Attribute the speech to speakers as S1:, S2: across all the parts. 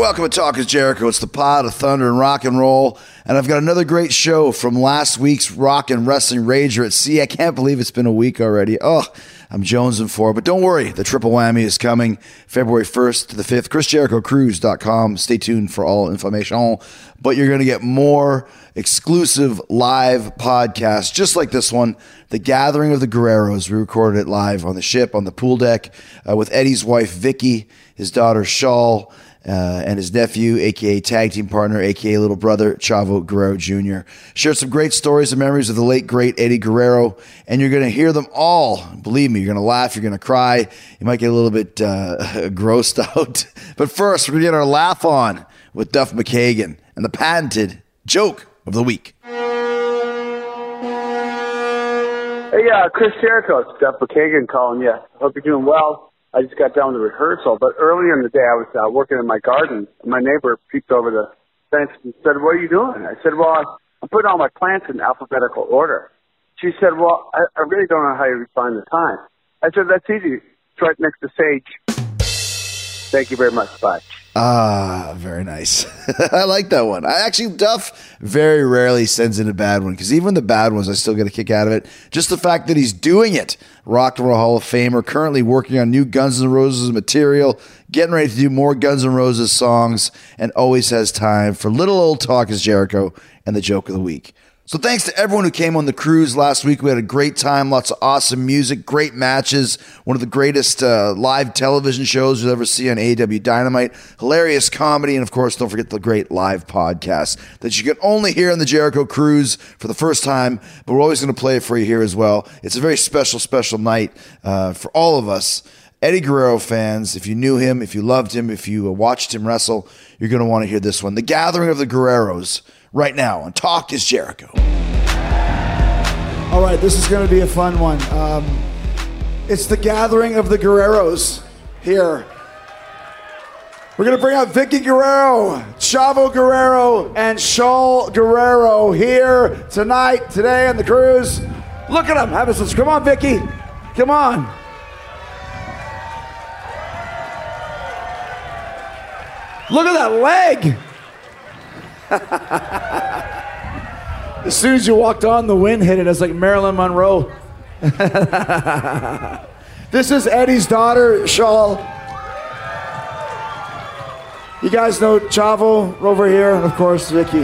S1: welcome to Talk is Jericho. It's the pod of thunder and rock and roll. And I've got another great show from last week's Rock and Wrestling Rager at Sea. I can't believe it's been a week already. Oh, I'm jonesing for it. But don't worry, the triple whammy is coming February 1st to the 5th. ChrisJerichoCruise.com. Stay tuned for all information. But you're going to get more exclusive live podcasts, just like this one, The Gathering of the Guerreros. We recorded it live on the ship, on the pool deck, with Eddie's wife, Vicky, his daughter, Shaul, and his nephew, a.k.a. tag team partner, a.k.a. little brother, Chavo Guerrero Jr. Shared some great stories and memories of the late, great Eddie Guerrero, and you're going to hear them all. Believe me, you're going to laugh, you're going to cry. You might get a little bit grossed out. But first, we're going to get our laugh on with Duff McKagan and the patented joke of the week.
S2: Hey, Chris Jericho, it's Duff McKagan calling you. Hope you're doing well. I just got done with the rehearsal, but earlier in the day I was working in my garden, and my neighbor peeked over the fence and said, "What are you doing?" I said, "Well, I'm putting all my plants in alphabetical order." She said, "Well, I really don't know how you find the time." I said, "That's easy. It's right next to sage." Thank you very much. Bye.
S1: Very nice. I like that one. Duff very rarely sends in a bad one, because even the bad ones, I still get a kick out of it. Just the fact that he's doing it. Rock and Roll Hall of Famer, currently working on new Guns N' Roses material, getting ready to do more Guns N' Roses songs, and always has time for little old Talk is Jericho and the joke of the week. So thanks to everyone who came on the cruise last week. We had a great time, lots of awesome music, great matches, one of the greatest live television shows you'll ever see on AEW Dynamite, hilarious comedy, and of course, don't forget the great live podcast that you can only hear on the Jericho Cruise for the first time, but we're always going to play it for you here as well. It's a very special, special night for all of us. Eddie Guerrero fans, if you knew him, if you loved him, if you watched him wrestle, you're going to want to hear this one. The Gathering of the Guerreros, right now on Talk is Jericho.
S3: All right, this is going to be a fun one. It's the Gathering of the Guerreros here. We're going to bring out Vicky Guerrero, Chavo Guerrero, and Shaul Guerrero here tonight, today on the cruise. Look at them. Have us. Come on, Vicky. Come on. Look at that leg. As soon as you walked on, the wind hit it. It's like Marilyn Monroe. This is Eddie's daughter, Shaul. You guys know Chavo over here, and of course, Vicky.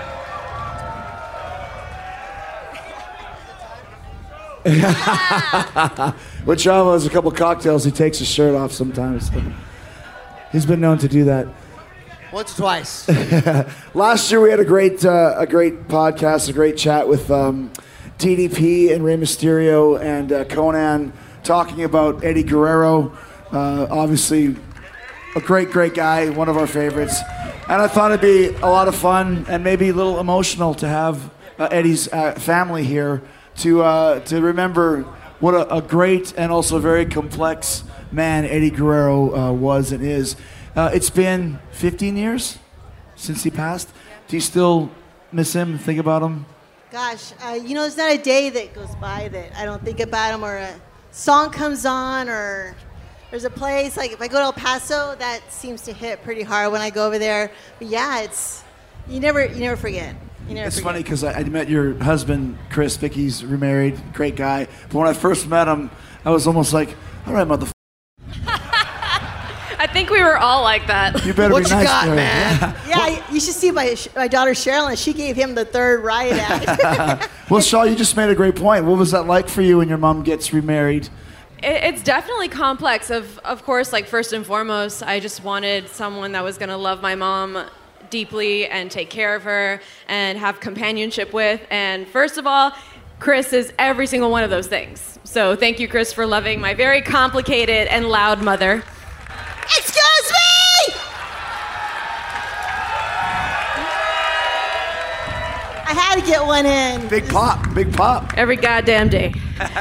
S3: When Chavo has a couple cocktails, he takes his shirt off sometimes. He's been known to do that.
S4: Once or twice.
S3: Last year we had a great podcast, a great chat with DDP and Rey Mysterio and Conan talking about Eddie Guerrero. Obviously, a great guy, one of our favorites. And I thought it'd be a lot of fun and maybe a little emotional to have Eddie's family here to remember what a great and also very complex man Eddie Guerrero was and is. It's been 15 years since he passed. Do you still miss him and think about him?
S5: Gosh, there's not a day that goes by that I don't think about him, or a song comes on, or there's a place, like if I go to El Paso, that seems to hit pretty hard when I go over there. But yeah, you never forget.
S3: It's funny because I met your husband, Chris. Vicky's remarried, great guy. But when I first met him, I was almost like, all right, motherfucker.
S6: I think we were all like that.
S3: You better
S5: what
S3: be
S5: you
S3: nice
S5: got,
S3: to her.
S5: man? Yeah, you should see my daughter Sherilyn. She gave him the third riot act.
S3: Well, Shaul, you just made a great point. What was that like for you when your mom gets remarried?
S6: It's definitely complex. Of course, like first and foremost, I just wanted someone that was going to love my mom deeply and take care of her and have companionship with. And first of all, Chris is every single one of those things. So thank you, Chris, for loving my very complicated and loud mother.
S5: Excuse me! I had to get one in.
S3: Big pop.
S6: Every goddamn day.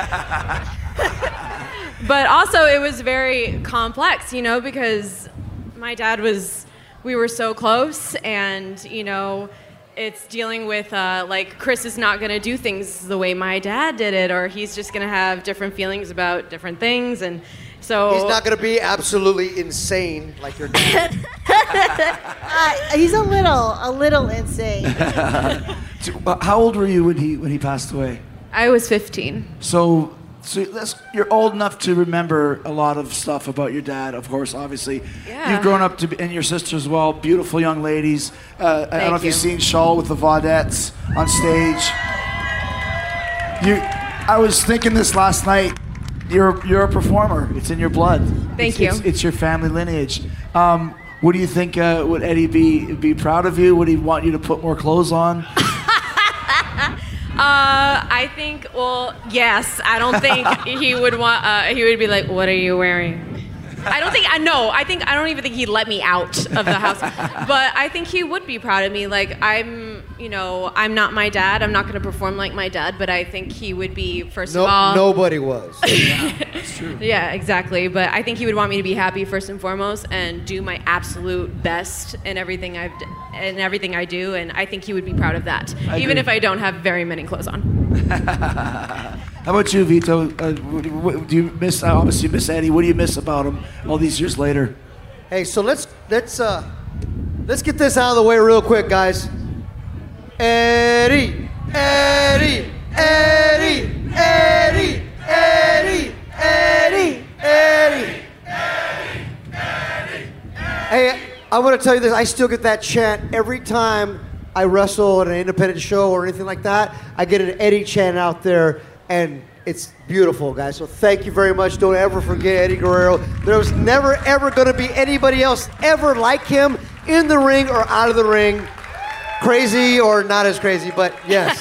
S6: But also it was very complex, because my dad we were so close, and, it's dealing with, Chris is not going to do things the way my dad did it, or he's just going to have different feelings about different things, and So
S4: He's not going to be absolutely insane like your dad.
S5: He's a little insane.
S3: How old were you when he passed away?
S6: I was 15.
S3: So you're old enough to remember a lot of stuff about your dad, of course, obviously.
S6: Yeah.
S3: You've grown up and your sister as well, beautiful young ladies. I don't know if
S6: you.
S3: you've seen Shawl with the Vaudettes on stage. I was thinking this last night. You're a performer. It's in your blood.
S6: Thank you.
S3: It's your family lineage. What do you think? Would Eddie be proud of you? Would he want you to put more clothes on?
S6: I think, well, yes. I don't think he would want, he would be like, what are you wearing? I don't even think he'd let me out of the house. But I think he would be proud of me. Like, I'm not my dad. I'm not going to perform like my dad, but I think he would be, first of all.
S4: Nobody was.
S3: That's true.
S6: Yeah, exactly. But I think he would want me to be happy first and foremost and do my absolute best in everything I do. And I think he would be proud of that, even if I don't have very many clothes on.
S3: How about you, Vito? Do you miss? Obviously, you miss Eddie. What do you miss about him all these years later?
S4: Hey, so let's get this out of the way real quick, guys. Eddie, Eddie, Eddie, Eddie, Eddie, Eddie, Eddie. Hey, I want to tell you this. I still get that chant every time I wrestle at an independent show or anything like that. I get an Eddie chant out there, and it's beautiful, guys. So thank you very much. Don't ever forget Eddie Guerrero. There's never, ever going to be anybody else ever like him in the ring or out of the ring. Crazy or not as crazy, but yes.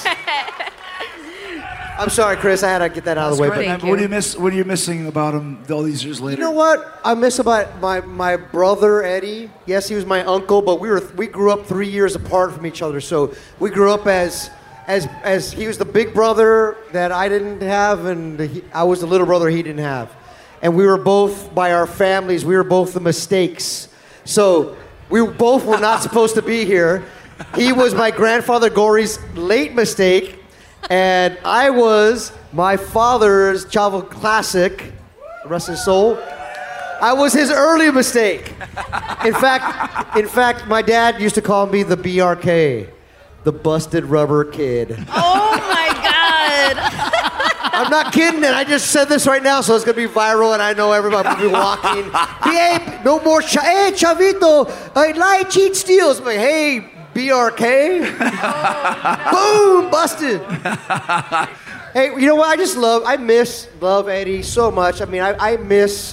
S4: I'm sorry, Chris. I had to get that out of the way.
S6: Thank
S3: But
S6: you.
S3: what are you missing about him all these years later?
S4: You know what I miss about my brother Eddie? Yes, he was my uncle, but we grew up 3 years apart from each other. So we grew up as he was the big brother that I didn't have, and I was the little brother he didn't have. And we were both, by our families, we were both the mistakes. So we both were not supposed to be here. He was my grandfather Gory's late mistake, and I was my father's Chavo Classic, rest his soul. I was his early mistake. In fact, my dad used to call me the BRK, the busted rubber kid.
S5: Oh my God.
S4: I'm not kidding, and I just said this right now, so it's gonna be viral, and I know everybody will be walking. Hey, no more, hey, Chavito, lie, cheat, steals. I'm like, hey, BRK. Oh, no. Boom, busted. Hey, you know what? I love Eddie so much. I mean, I miss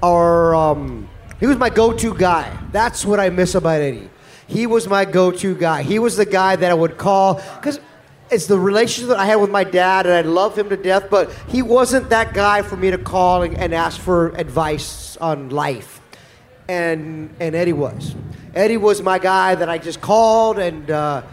S4: he was my go-to guy. That's what I miss about Eddie. He was my go-to guy. He was the guy that I would call, because it's the relationship that I had with my dad, and I love him to death, but he wasn't that guy for me to call and ask for advice on life. And Eddie was. Eddie was my guy that I just called, and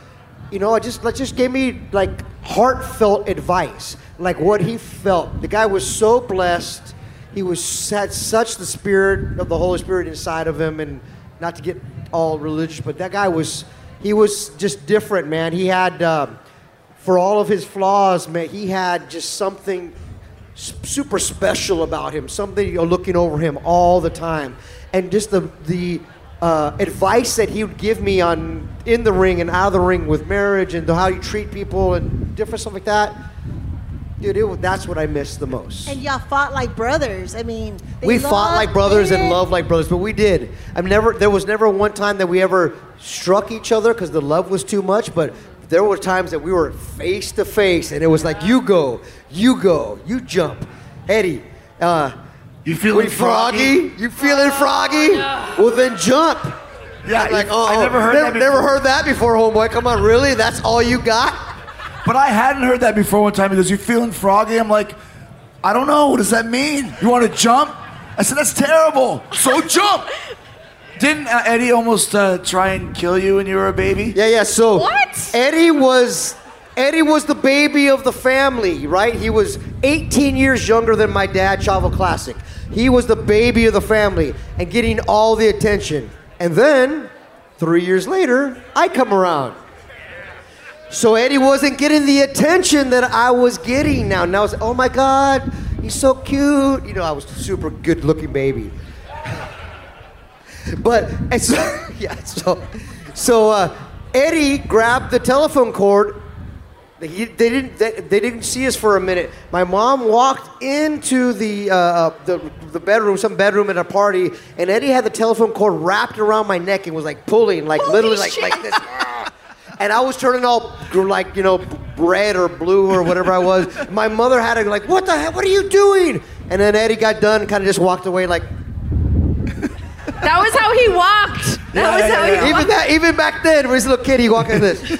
S4: just gave me like heartfelt advice, like what he felt. The guy was so blessed. He had such the spirit of the Holy Spirit inside of him, and not to get all religious, but that guy was just different, man. He had, for all of his flaws, man, he had just something super special about him, something looking over him all the time. And just the advice that he would give me in the ring and out of the ring with marriage and how you treat people and different stuff like that. Dude, that's what I miss the most.
S5: And y'all fought like brothers. I mean,
S4: we fought like brothers and loved like brothers, but we did. There was never one time that we ever struck each other because the love was too much, but there were times that we were face to face, and it was like, you go, you jump. Eddie,
S3: You feeling froggy?
S4: You feeling froggy? Well, then jump.
S3: Yeah,
S4: Like,
S3: I never heard that before.
S4: Never heard that before, homeboy. Come on, really? That's all you got?
S3: But I hadn't heard that before one time. He goes, you feeling froggy? I'm like, I don't know. What does that mean? You want to jump? I said, that's terrible. So jump. Didn't Eddie almost try and kill you when you were a baby?
S4: Yeah. So
S6: What?
S4: Eddie was the baby of the family, right? He was 18 years younger than my dad, Chavo Classic. He was the baby of the family and getting all the attention. And then, 3 years later, I come around. So Eddie wasn't getting the attention that I was getting now. Now it's, oh my God, He's so cute. You know, I was a super good-looking baby. But and so Eddie grabbed the telephone cord. They didn't see us for a minute. My mom walked into the bedroom, some bedroom at a party, and Eddie had the telephone cord wrapped around my neck and was like pulling, like literally like this. And I was turning all like, you know, red or blue or whatever I was. My mother had to like, what the heck? What are you doing? And then Eddie got done and kind of just walked away like.
S6: That was how he walked. That was how he walked.
S4: Even back then, when he was a little kid, he walked like this.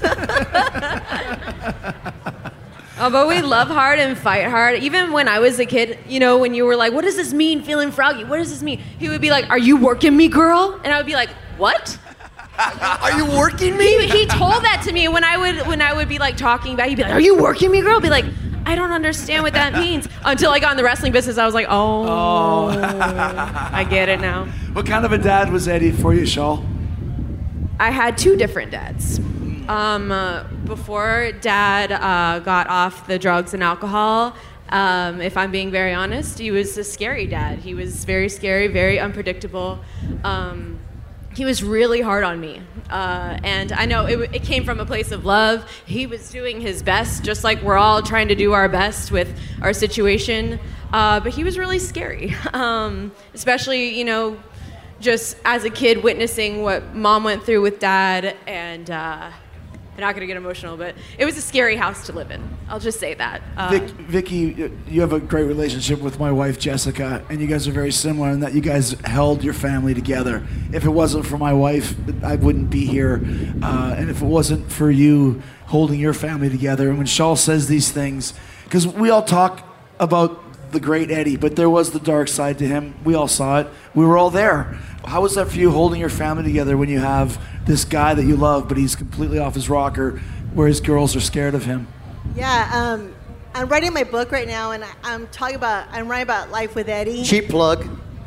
S6: Oh, but we love hard and fight hard. Even when I was a kid, you know, when you were like, what does this mean, feeling froggy? What does this mean? He would be like, are you working me, girl? And I would be like, what?
S4: Are you working me?
S6: He told that to me when I would be like talking about it. He'd be like, are you working me, girl? I'd be like, I don't understand what that means. Until I got in the wrestling business, I was like, oh. I get it now.
S3: What kind of a dad was Eddie for you, Shaul?
S6: I had two different dads. Before Dad got off the drugs and alcohol, if I'm being very honest, he was a scary dad. He was very scary, very unpredictable. He was really hard on me. And I know it came from a place of love. He was doing his best, just like we're all trying to do our best with our situation. But he was really scary, especially, you know, just as a kid witnessing what Mom went through with Dad. And I'm not going to get emotional, but it was a scary house to live in. I'll just say that.
S3: Vicky, you have a great relationship with my wife, Jessica, and you guys are very similar in that you guys held your family together. If it wasn't for my wife, I wouldn't be here. And if it wasn't for you holding your family together, and when Shaul says these things, because we all talk about the great Eddie, but there was the dark side to him. We all saw it. We were all there. How was that for you holding your family together when you have this guy that you love, but he's completely off his rocker, where his girls are scared of him?
S5: Yeah, I'm writing my book right now, and I'm writing about life with Eddie.
S4: Cheap plug.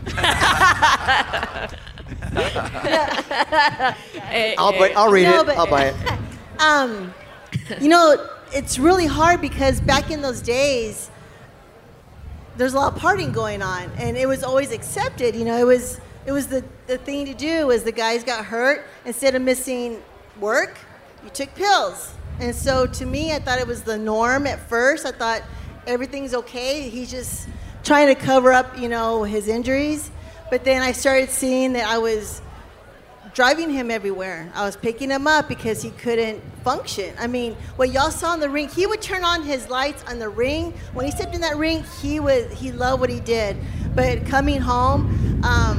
S4: I'll read it. I'll buy it.
S5: You know, it's really hard because back in those days, there's a lot of partying going on, and it was always accepted. You know, it was the thing to do. Was the guys got hurt, instead of missing work, you took pills. And so to me, I thought it was the norm at first. I thought everything's okay. He's just trying to cover up, you know, his injuries. But then I started seeing that I was driving him everywhere. I was picking him up because he couldn't function. I mean, what y'all saw in the ring, he would turn on his lights on the ring. When he stepped in that ring, he loved what he did. But coming home,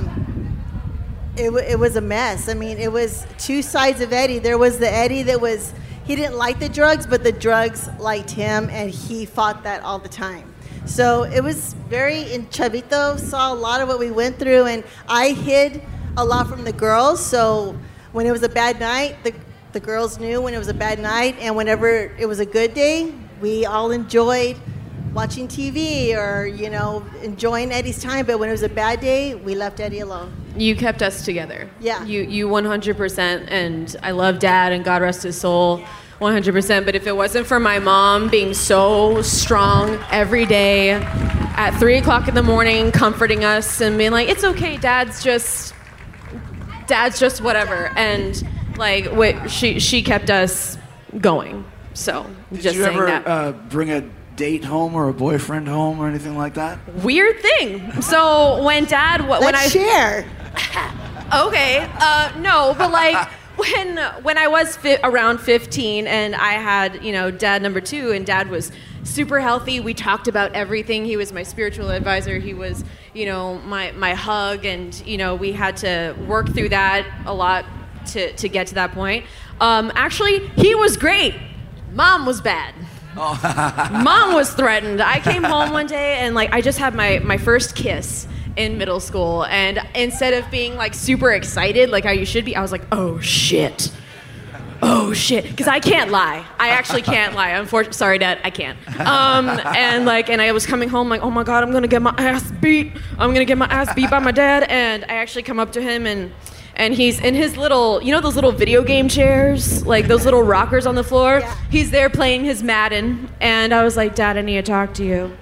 S5: it was a mess. I mean, it was two sides of Eddie. There was the Eddie he didn't like the drugs, but the drugs liked him, and he fought that all the time. So it was and Chavito saw a lot of what we went through, and I hid a lot from the girls. So when it was a bad night, the girls knew when it was a bad night, and whenever it was a good day, we all enjoyed watching TV or, you know, enjoying Eddie's time. But when it was a bad day, we left Eddie alone.
S6: You kept us together.
S5: Yeah.
S6: You 100%, and I love Dad, and God rest his soul, 100%. But if it wasn't for my mom being so strong every day at 3 o'clock in the morning, comforting us and being like, it's okay, Dad's just whatever. And like, she kept us going. So
S3: Did you ever bring a date home or a boyfriend home or anything like that?
S6: Weird thing. So when Dad,
S5: Let's share.
S6: Okay, no, but like when I was around 15 and I had, you know, Dad number 2, and Dad was super healthy. We talked about everything. He was my spiritual advisor. He was, you know, my hug, and you know, we had to work through that a lot to get to that point. Actually, he was great. Mom was bad. Mom was threatened. I came home one day and like I just had my first kiss in middle school, and instead of being like super excited like how you should be, I was like, oh shit, because I can't lie. I actually can't lie. Unfortunately, sorry, Dad, I can't. And I was coming home like, oh my God, I'm gonna get my ass beat. I'm gonna get my ass beat by my dad. And I actually come up to him and he's in his little, you know, those little video game chairs, like those little rockers on the floor.
S5: Yeah.
S6: He's there playing his Madden, and I was like, Dad, I need to talk to you.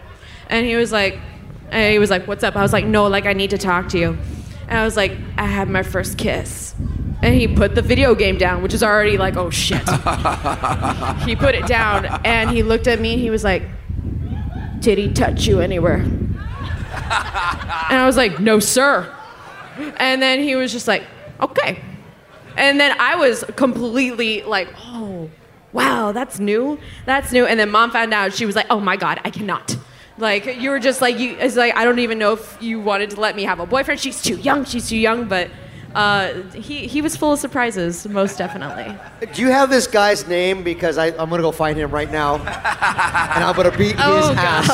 S6: And he was like, what's up? I was like, no, like I need to talk to you. And I was like, I had my first kiss. And he put the video game down, which is already like, oh shit. He put it down and he looked at me and he was like, did he touch you anywhere? And I was like, no, sir. And then he was just like, okay. And then I was completely like, oh, wow, that's new. That's new. And then mom found out. She was like, oh my God, I cannot. Like, you were just like, it's like, I don't even know if you wanted to let me have a boyfriend. She's too young. But he was full of surprises, most definitely.
S4: Do you have this guy's name? Because I'm going to go find him right now. And I'm going to beat his ass.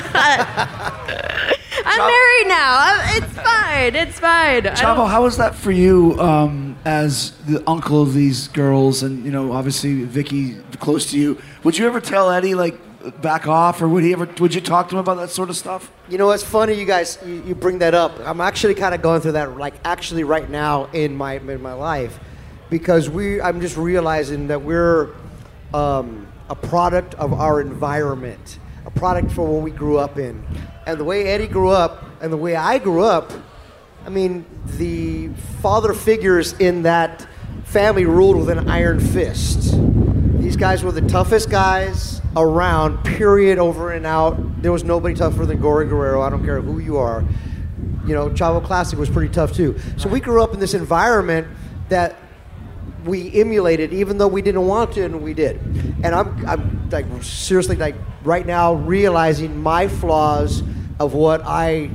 S6: I'm married now. It's fine.
S3: Chavo, how was that for you as the uncle of these girls, and obviously Vicky close to you? Would you ever tell Eddie like back off, or would you talk to him about that sort of stuff?
S4: It's funny you guys you bring that up. I'm actually kind of going through that actually right now in my life, because I'm just realizing that we're a product of our environment, a product for what we grew up in. And the way Eddie grew up and the way I grew up, I mean, the father figures in that family ruled with an iron fist. These guys were the toughest guys around, period, over and out. There was nobody tougher than Gory Guerrero. I don't care who you are. Chavo Classic was pretty tough too. So we grew up in this environment that we emulated, even though we didn't want to, and we did. And I'm like seriously like right now realizing my flaws of what the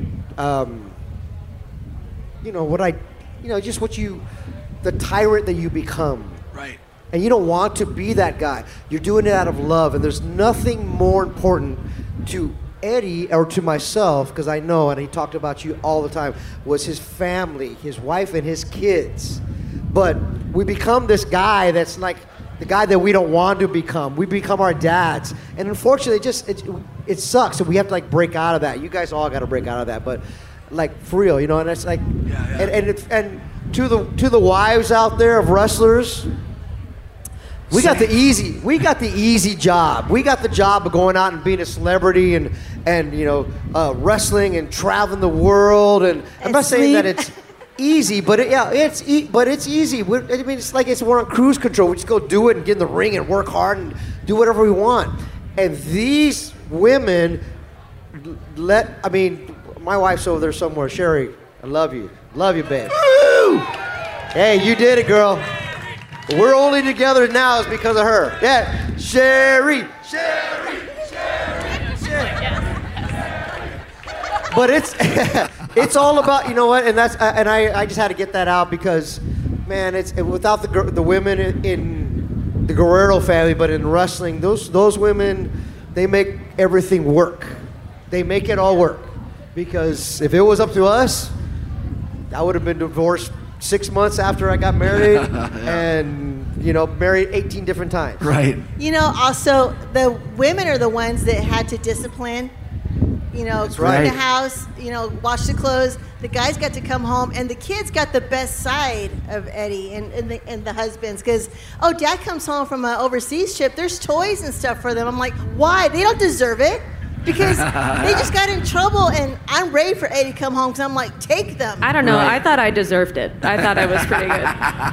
S4: tyrant that you become.
S3: Right.
S4: And you don't want to be that guy. You're doing it out of love, and there's nothing more important to Eddie or to myself, because I know, and he talked about you all the time, was his family, his wife and his kids. But we become this guy that's like the guy that we don't want to become. We become our dads. And unfortunately, it sucks. And we have to like break out of that. You guys all got to break out of that. But like for real, and it's like, and to the wives out there of wrestlers, we got the easy job. We got the job of going out and being a celebrity and wrestling and traveling the world. And I'm not saying that it's easy, but it's easy. It's like we're on cruise control. We just go do it and get in the ring and work hard and do whatever we want. And these women my wife's over there somewhere. Sherry, I love you, babe. Woo! Hey, you did it, girl. We're only together now is because of her. Yeah, Sherry. But it's all about, you know what, and I just had to get that out because, man, it's without the women in the Guerrero family, but in wrestling, those women, they make everything work. They make it all work. Because if it was up to us, I would have been divorced 6 months after I got married, and married 18 different times.
S3: Right.
S5: Also the women are the ones that had to discipline. Clean the house, wash the clothes. The guys got to come home, and the kids got the best side of Eddie and the husbands. Because, dad comes home from an overseas trip. There's toys and stuff for them. I'm like, why? They don't deserve it. Because they just got in trouble, and I'm ready for Eddie to come home because I'm like, take them.
S6: I don't know. Right. I thought I deserved it. I thought I was pretty good.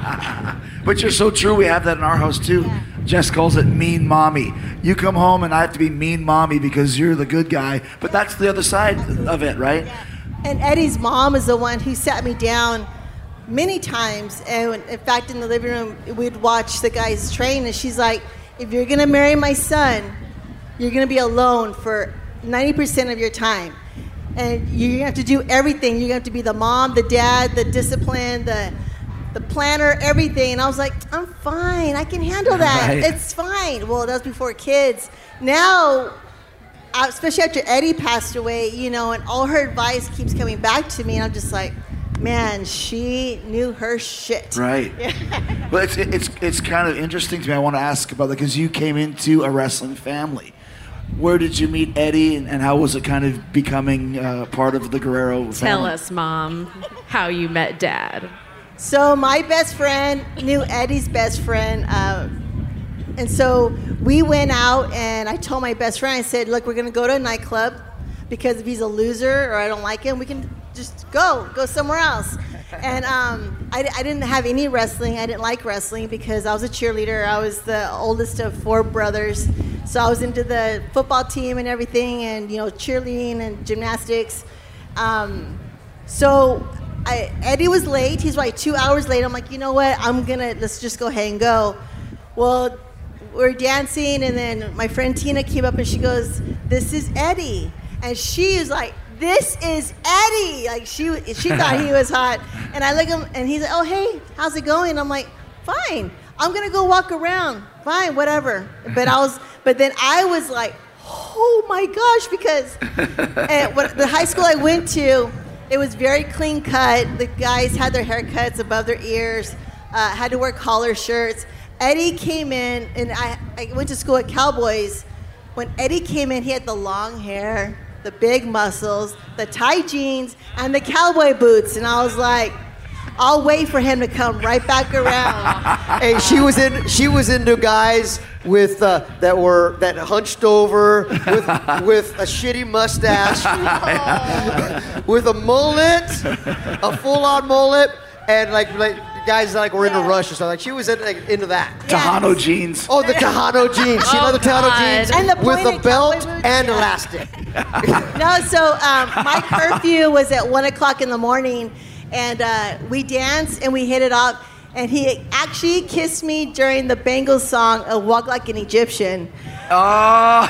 S3: But you're so true. We have that in our house, too. Yeah. Jess calls it mean mommy. You come home, and I have to be mean mommy because you're the good guy. But that's the other side of it, right?
S5: Yeah. And Eddie's mom is the one who sat me down many times. And in fact, in the living room, we'd watch the guys train, and she's like, if you're going to marry my son, you're going to be alone for 90% of your time. And you have to do everything. You have to be the mom, the dad, the discipline, the planner, everything. And I was like, I'm fine. I can handle that. Right. It's fine. Well, that was before kids. Now, especially after Eddie passed away, and all her advice keeps coming back to me. And I'm just like, man, she knew her shit.
S3: Right. Yeah. Well, it's kind of interesting to me. I want to ask about that because you came into a wrestling family. Where did you meet Eddie, and how was it kind of becoming part of the Guerrero family?
S6: Tell us, Mom, how you met Dad.
S5: So my best friend knew Eddie's best friend, and so we went out, and I told my best friend, I said, look, we're going to go to a nightclub. because if he's a loser or I don't like him, we can just go somewhere else. And I didn't have any wrestling. I didn't like wrestling because I was a cheerleader. I was the oldest of 4 brothers. So I was into the football team and everything, and cheerleading and gymnastics. So Eddie was late. He's like 2 hours late. I'm like, you know what? Let's just go ahead and go. Well, we're dancing, and then my friend Tina came up and she goes, "This is Eddie," and she was like, "This is Eddie!" Like she thought he was hot, and I look at him, and he's like, "Oh hey, how's it going?" I'm like, "Fine. I'm gonna go walk around. Fine, whatever." But then I was like, "Oh my gosh!" Because the high school I went to, it was very clean cut. The guys had their haircuts above their ears, had to wear collar shirts. Eddie came in, and I went to school at Cowboys. When Eddie came in, he had the long hair, the big muscles, the tight jeans, and the cowboy boots. And I was like, I'll wait for him to come right back around.
S4: Hey, she was into guys with that hunched over with a shitty mustache, with a mullet, a full-on mullet, and like guys that were into Rush or something. Like she was into that.
S3: Tejano jeans.
S4: Oh, the Tejano jeans. She loved the Tejano jeans
S5: And the
S4: with a
S5: pointed
S4: belt
S5: cowboy boots,
S4: and
S5: yeah.
S4: elastic.
S5: No, so my curfew was at 1 o'clock in the morning, and we danced and we hit it off. And he actually kissed me during the Bengals song, "Walk Like an Egyptian."
S3: Oh.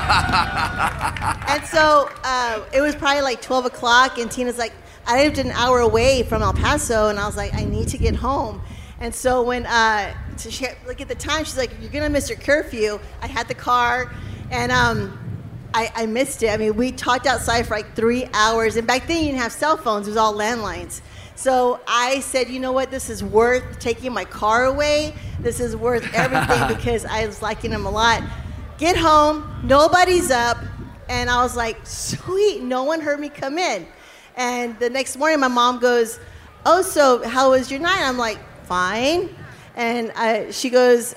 S5: Yeah. And so it was probably like 12 o'clock, and Tina's like, I lived an hour away from El Paso, and I was like, I need to get home. And so when, she look at the time, she's like, you're going to miss your curfew. I had the car, and I missed it. I mean, we talked outside for like 3 hours, and back then you didn't have cell phones. It was all landlines. So I said, you know what, this is worth taking my car away. This is worth everything because I was liking him a lot. Get home, nobody's up, and I was like, sweet, no one heard me come in. And the next morning, my mom goes, oh, so how was your night? I'm like, fine. And she goes,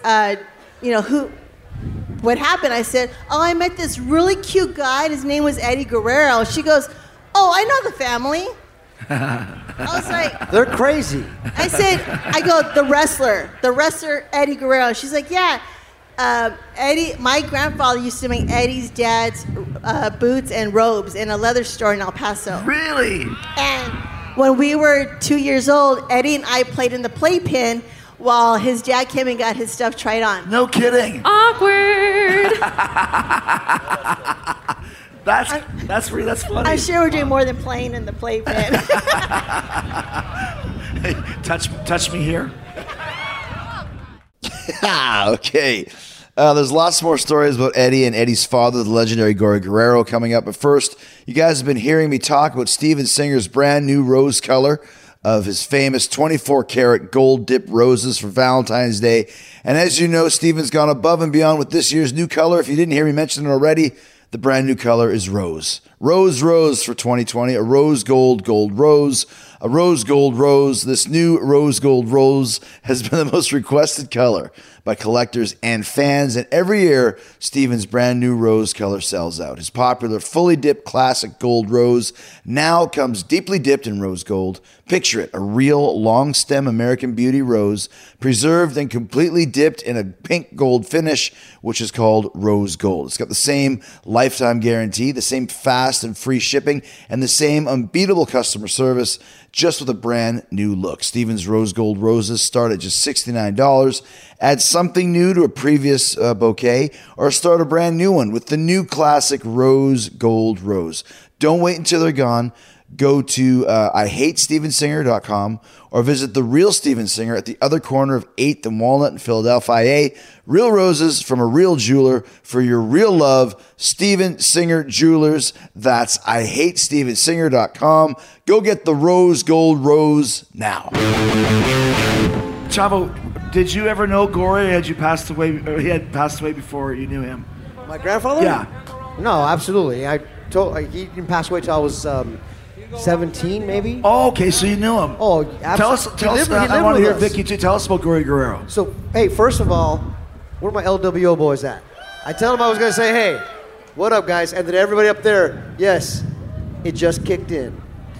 S5: what happened? I said, oh, I met this really cute guy. His name was Eddie Guerrero. She goes, oh, I know the family. I was like,
S4: they're crazy.
S5: I go, the wrestler Eddie Guerrero. She's like, yeah. Eddie, my grandfather used to make Eddie's dad's boots and robes in a leather store in El Paso.
S3: Really?
S5: And when we were 2 years old, Eddie and I played in the playpen while his dad came and got his stuff tried on.
S3: No kidding.
S6: Awkward.
S3: That's funny.
S5: I'm sure we're doing more than playing in the playpen.
S3: Hey, touch me here.
S1: Okay. There's lots more stories about Eddie and Eddie's father, the legendary Gory Guerrero, coming up. But first, you guys have been hearing me talk about Steven Singer's brand new rose color of his famous 24-karat gold dip roses for Valentine's Day. And as you know, Steven's gone above and beyond with this year's new color. If you didn't hear me mention it already, the brand new color is rose. Rose for 2020, a rose gold rose, a rose gold rose. This new rose gold rose has been the most requested color by collectors and fans, and every year, Steven's brand new rose color sells out. His popular fully dipped classic gold rose now comes deeply dipped in rose gold. Picture it, a real long stem American Beauty rose, preserved and completely dipped in a pink gold finish, which is called rose gold. It's got the same lifetime guarantee, the same fast and free shipping, and the same unbeatable customer service, just with a brand new look. Steven's rose gold roses start at just $69. Add something new to a previous bouquet, or start a brand new one with the new classic rose gold rose. Don't wait until they're gone. Go to IHateStevenSinger.com or visit The Real Steven Singer at the other corner of 8th and Walnut in Philadelphia. Real roses from a real jeweler for your real love. Steven Singer Jewelers. That's IHateStevenSinger.com. Go get the rose gold rose now.
S3: Chavo, did you ever know Gory? Had you passed away? Or he had passed away before you knew him?
S4: My grandfather?
S3: Yeah.
S4: No, absolutely. He didn't pass away till I was 17, maybe.
S3: Oh, okay, so you knew him.
S4: Oh,
S3: tell us. I want to hear Vicky too. Tell us about Gory Guerrero.
S4: So, hey, first of all, where are my LWO boys at? I tell them I was going to say, hey, What up, guys? And then everybody up there, yes, it just kicked in.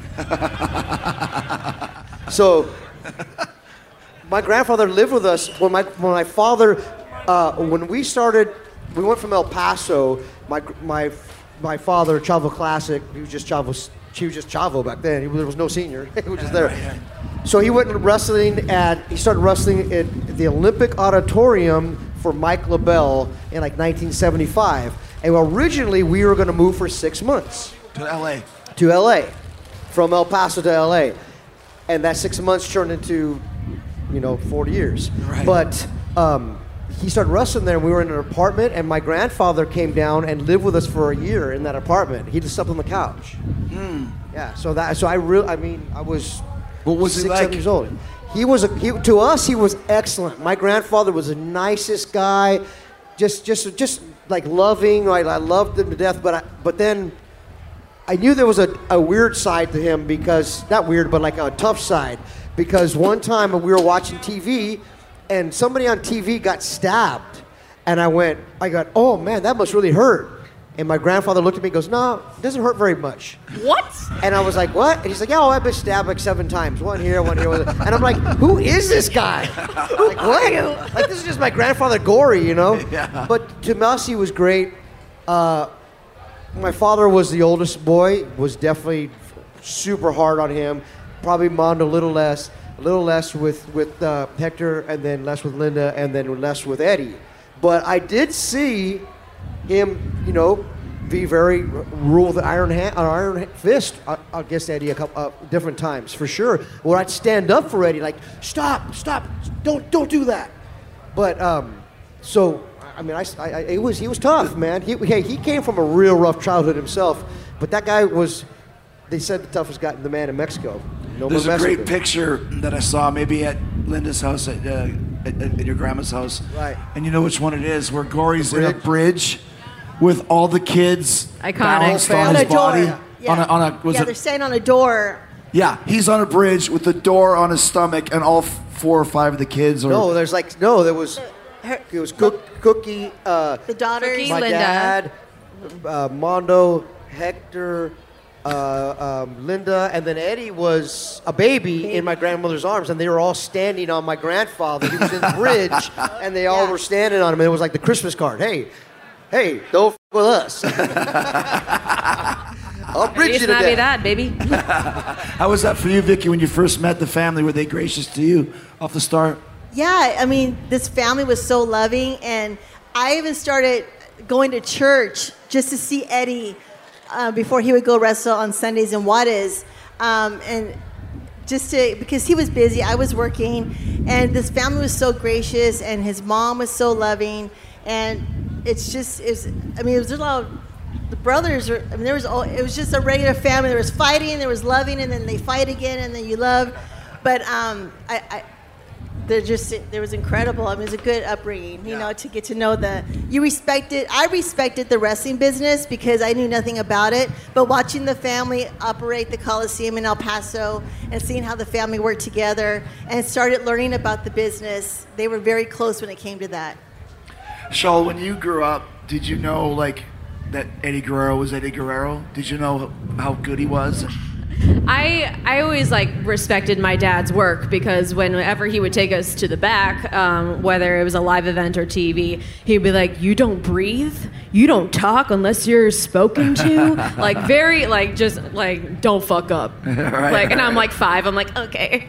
S4: So, my grandfather lived with us when my father, when we started, we went from El Paso. My father, Chavo Classic, he was just Chavo back then. There was no senior. He was just there. So he went wrestling he started wrestling at the Olympic Auditorium for Mike LaBelle in like 1975. And originally we were going to move for 6 months.
S3: To L.A.
S4: To L.A. From El Paso to L.A. And that 6 months turned into, 40 years.
S3: Right.
S4: But he started wrestling there, and we were in an apartment, and my grandfather came down and lived with us for a year in that apartment. He just slept on the couch. Yeah, I was
S3: What was he
S4: 6,
S3: like?
S4: 7 years old. To us, he was excellent. My grandfather was the nicest guy, just like loving. Right? I loved him to death. But then I knew there was a weird side to him because, not weird, but like a tough side. Because one time we were watching TV and somebody on TV got stabbed. And I got, oh man, that must really hurt. And my grandfather looked at me and goes, no, it doesn't hurt very much.
S6: What?
S4: And I was like, what? And he's like, yeah, I've been stabbed like 7 times. One here. And I'm like, who is this guy? Like, what? Like, this is just my grandfather Gory,
S3: Yeah.
S4: But to us, he was great. My father was the oldest boy, was definitely super hard on him. Probably Mondo a little less with Hector, and then less with Linda, and then less with Eddie. But I did see him, be very rule with an iron fist against Eddie a couple different times for sure. Where I'd stand up for Eddie, like stop, don't do that. But he was tough, man. He came from a real rough childhood himself, but that guy was. They said the toughest guy, the man in Mexico.
S3: There's a great picture that I saw maybe at Linda's house, at your grandma's house.
S4: Right.
S3: And you know which one it is, where Gory's in a bridge with all the kids
S6: Iconic.
S3: balanced on
S5: On
S3: his
S5: a door.
S3: body.
S5: Yeah. They're staying on a door.
S3: Yeah, he's on a bridge with the door on his stomach, and all 4 or 5 of the kids are...
S4: There was Cookie,
S5: The daughters.
S6: Cookie.
S4: my
S6: Linda.
S4: dad, Mondo, Hector, Linda, and then Eddie was a baby in my grandmother's arms, and they were all standing on my grandfather. He was in the bridge, and they all were standing on him, and it was like the Christmas card. Hey, don't f with us. I'll bridge
S6: It's
S4: you to
S6: not be
S4: death.
S6: that, baby.
S3: How was that for you, Vicky, when you first met the family? Were they gracious to you off the start?
S5: Yeah, I mean, this family was so loving, and I even started going to church just to see Eddie before he would go wrestle on Sundays in Juarez, and because he was busy, I was working, and this family was so gracious, and his mom was so loving, and it was just a lot of the brothers. It was just a regular family. There was fighting, there was loving, and then they fight again, and then you love, but there was incredible. I mean, it was a good upbringing, to get to know I respected the wrestling business because I knew nothing about it, but watching the family operate the Coliseum in El Paso and seeing how the family worked together and started learning about the business, they were very close when it came to that.
S3: Shaul, when you grew up, did you know, that Eddie Guerrero was Eddie Guerrero? Did you know how good he was?
S6: I always respected my dad's work because whenever he would take us to the back, whether it was a live event or TV, he'd be like, "You don't breathe, you don't talk unless you're spoken to." Don't fuck up.
S3: Right,
S6: and I'm 5. I'm like, okay.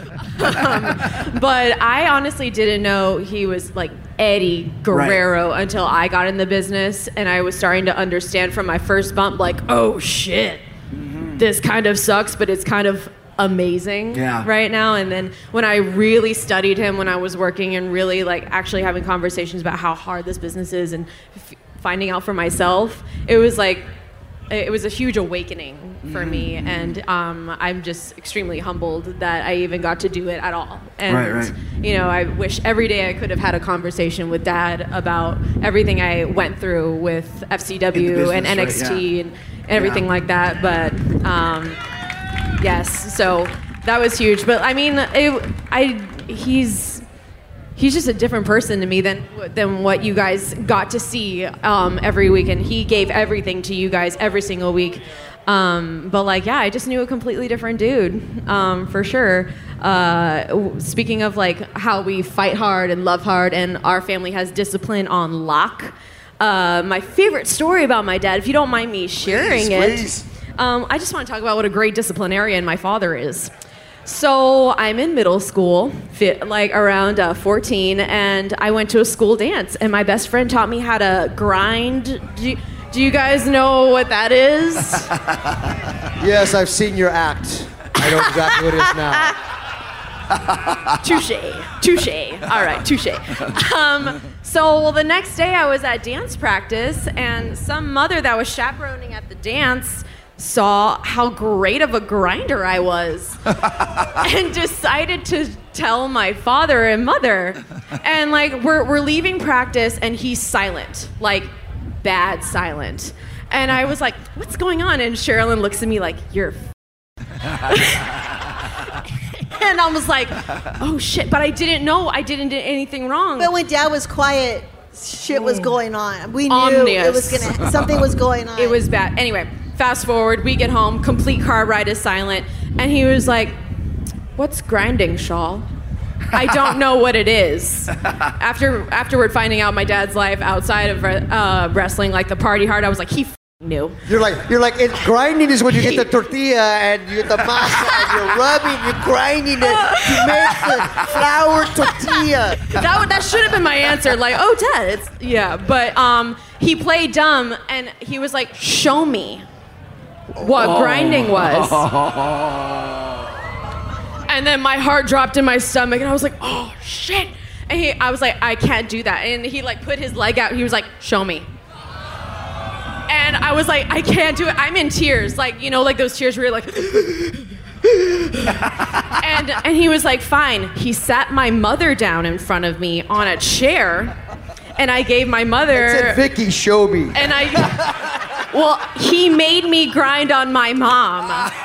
S6: But I honestly didn't know he was Eddie Guerrero until I got in the business and I was starting to understand from my first bump, oh shit. This kind of sucks, but it's kind of amazing right now. And then when I really studied him when I was working and really actually having conversations about how hard this business is and finding out for myself, it was a huge awakening for me. And I'm just extremely humbled that I even got to do it at all. And, I wish every day I could have had a conversation with Dad about everything I went through with FCW
S3: business,
S6: and NXT and everything like that. But yes, so that was huge. But I mean, he's he's just a different person to me than what you guys got to see every week, and he gave everything to you guys every single week. But like, yeah, I just knew a completely different dude, for sure. Speaking of like how we fight hard and love hard, and our family has discipline on lock. My favorite story about my dad, if you don't mind me sharing
S1: Please.
S6: I just want to talk about what a great disciplinarian my father is. So I'm in middle school, like around 14, and I went to a school dance, and my best friend taught me how to grind. Do you guys know what that is?
S4: Yes, I've seen your act. I know exactly what it is now.
S6: Touche. All right, touche. So the next day I was at dance practice, and some mother that was chaperoning at the dance saw how great of a grinder I was and decided to tell my father and mother. And like we're leaving practice, and he's silent, like bad silent. And I was like, what's going on? And Sherilyn looks at me like, you're and I was like, oh shit, but I didn't know I didn't do anything wrong.
S5: But when Dad was quiet, shit was going on. We knew it was something was going on.
S6: It was bad. Anyway, fast forward, we get home, complete car ride is silent, and he was like, what's grinding, Shawl? I don't know what it is. Afterward, finding out my dad's life outside of wrestling, like the party hard, I was like, he knew.
S4: You're like, grinding is when you get the tortilla and you get the masa and you're rubbing, you're grinding it to make the flour tortilla.
S6: That should have been my answer. Like, oh, Dad, but he played dumb, and he was like, show me what grinding was. And then my heart dropped in my stomach, and I was like, oh, shit. And I was like, I can't do that. And he like put his leg out. He was like, show me. And I was like, I can't do it. I'm in tears. Like, you know, like those tears where you're like... and he was like, fine. He sat my mother down in front of me on a chair, and I gave my mother...
S4: It said, Vicky, show me.
S6: And well, he made me grind on my mom.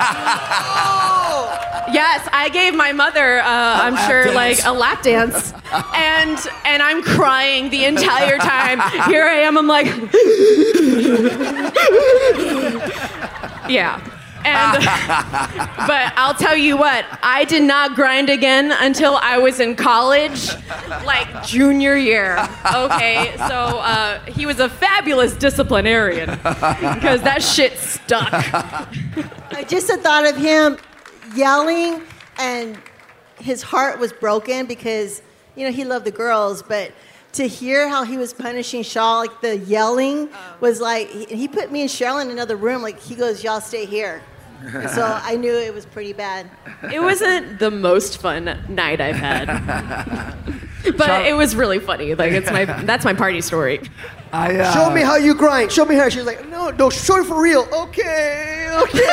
S6: Yes, I gave my mother, I'm sure, like a lap dance, and I'm crying the entire time. Here I am, I'm like, yeah. But I'll tell you what, I did not grind again until I was in college, like junior year. Okay, so he was a fabulous disciplinarian because that shit stuck.
S5: I just thought of him yelling, and his heart was broken because, you know, he loved the girls, but to hear how he was punishing Shaw, like the yelling was like, he put me and Cheryl in another room, like he goes, y'all stay here. So I knew it was pretty bad.
S6: It wasn't the most fun night I've had, but it was really funny. Like that's my party story.
S4: Show me how you grind. Show me how. She was like, no, show it for real. Okay.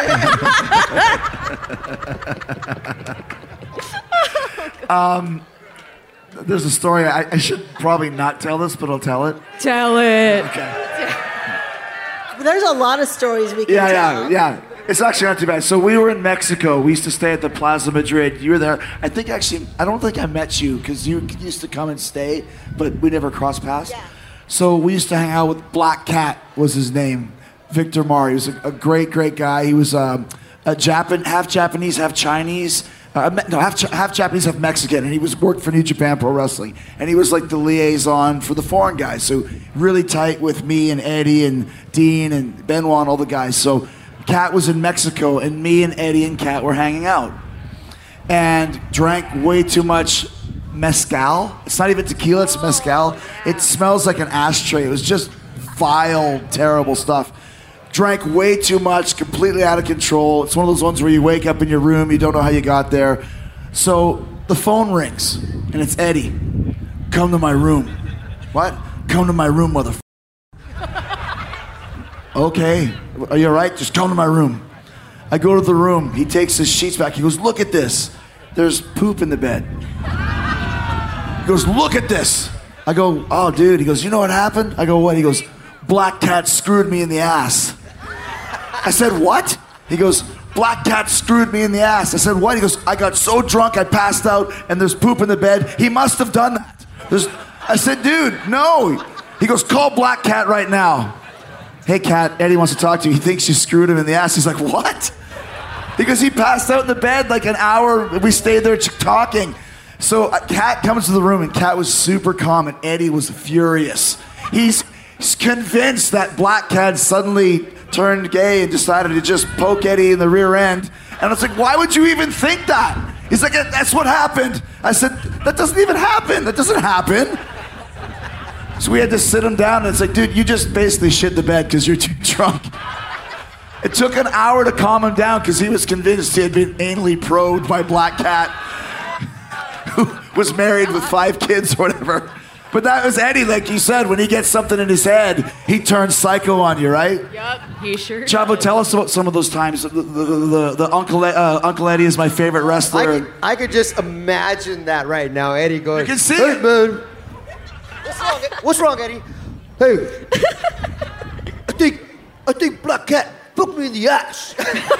S3: There's a story. I should probably not tell this, but I'll tell it.
S6: Tell it.
S3: Okay.
S5: There's a lot of stories we can tell.
S3: Yeah. It's actually not too bad. So we were in Mexico. We used to stay at the Plaza Madrid. You were there. I don't think I met you because you used to come and stay, but we never crossed paths.
S5: Yeah.
S3: So we used to hang out with Black Cat was his name. Victor Mari. He was a great guy. He was half Japanese, half Chinese. Half Japanese, half Mexican, and he worked for New Japan Pro Wrestling, and he was like the liaison for the foreign guys. So really tight with me and Eddie and Dean and Benoit and all the guys. So Cat was in Mexico, and me and Eddie and Cat were hanging out, and drank way too much mezcal. It's not even tequila; it's mezcal. It smells like an ashtray. It was just vile, terrible stuff. Drank way too much, completely out of control. It's one of those ones where you wake up in your room, you don't know how you got there. So the phone rings, and it's Eddie. Come to my room. What? Come to my room, motherfucker. Okay. Are you all right? Just come to my room. I go to the room. He takes his sheets back. He goes, look at this. There's poop in the bed. He goes, look at this. I go, oh, dude. He goes, you know what happened? I go, what? He goes, Black Cat screwed me in the ass. I said, what? He goes, Black Cat screwed me in the ass. I said, what? He goes, I got so drunk I passed out and there's poop in the bed. He must have done that. I said, dude, no. He goes, call Black Cat right now. Hey, Cat, Eddie wants to talk to you. He thinks you screwed him in the ass. He's like, what? Because he passed out in the bed like an hour. We stayed there talking. So Cat comes to the room, and Cat was super calm, and Eddie was furious. He's convinced that Black Cat suddenly turned gay and decided to just poke Eddie in the rear end. And I was like, why would you even think that? He's like, that's what happened. I said, that doesn't even happen. That doesn't happen. So we had to sit him down, and it's like, dude, you just basically shit the bed because you're too drunk. It took an hour to calm him down because he was convinced he had been anally probed by Black Cat, who was married with 5 kids or whatever. But that was Eddie, like you said, when he gets something in his head, he turns psycho on you, right?
S6: Yep, he sure
S3: Chavo,
S6: does.
S3: tell us about some of those times. The Uncle Eddie is my favorite wrestler.
S4: I could just imagine that right now. Eddie going,
S3: I can see
S4: hey,
S3: it.
S4: man. What's wrong, Eddie? Hey, I think Black Cat fucked me in the ass.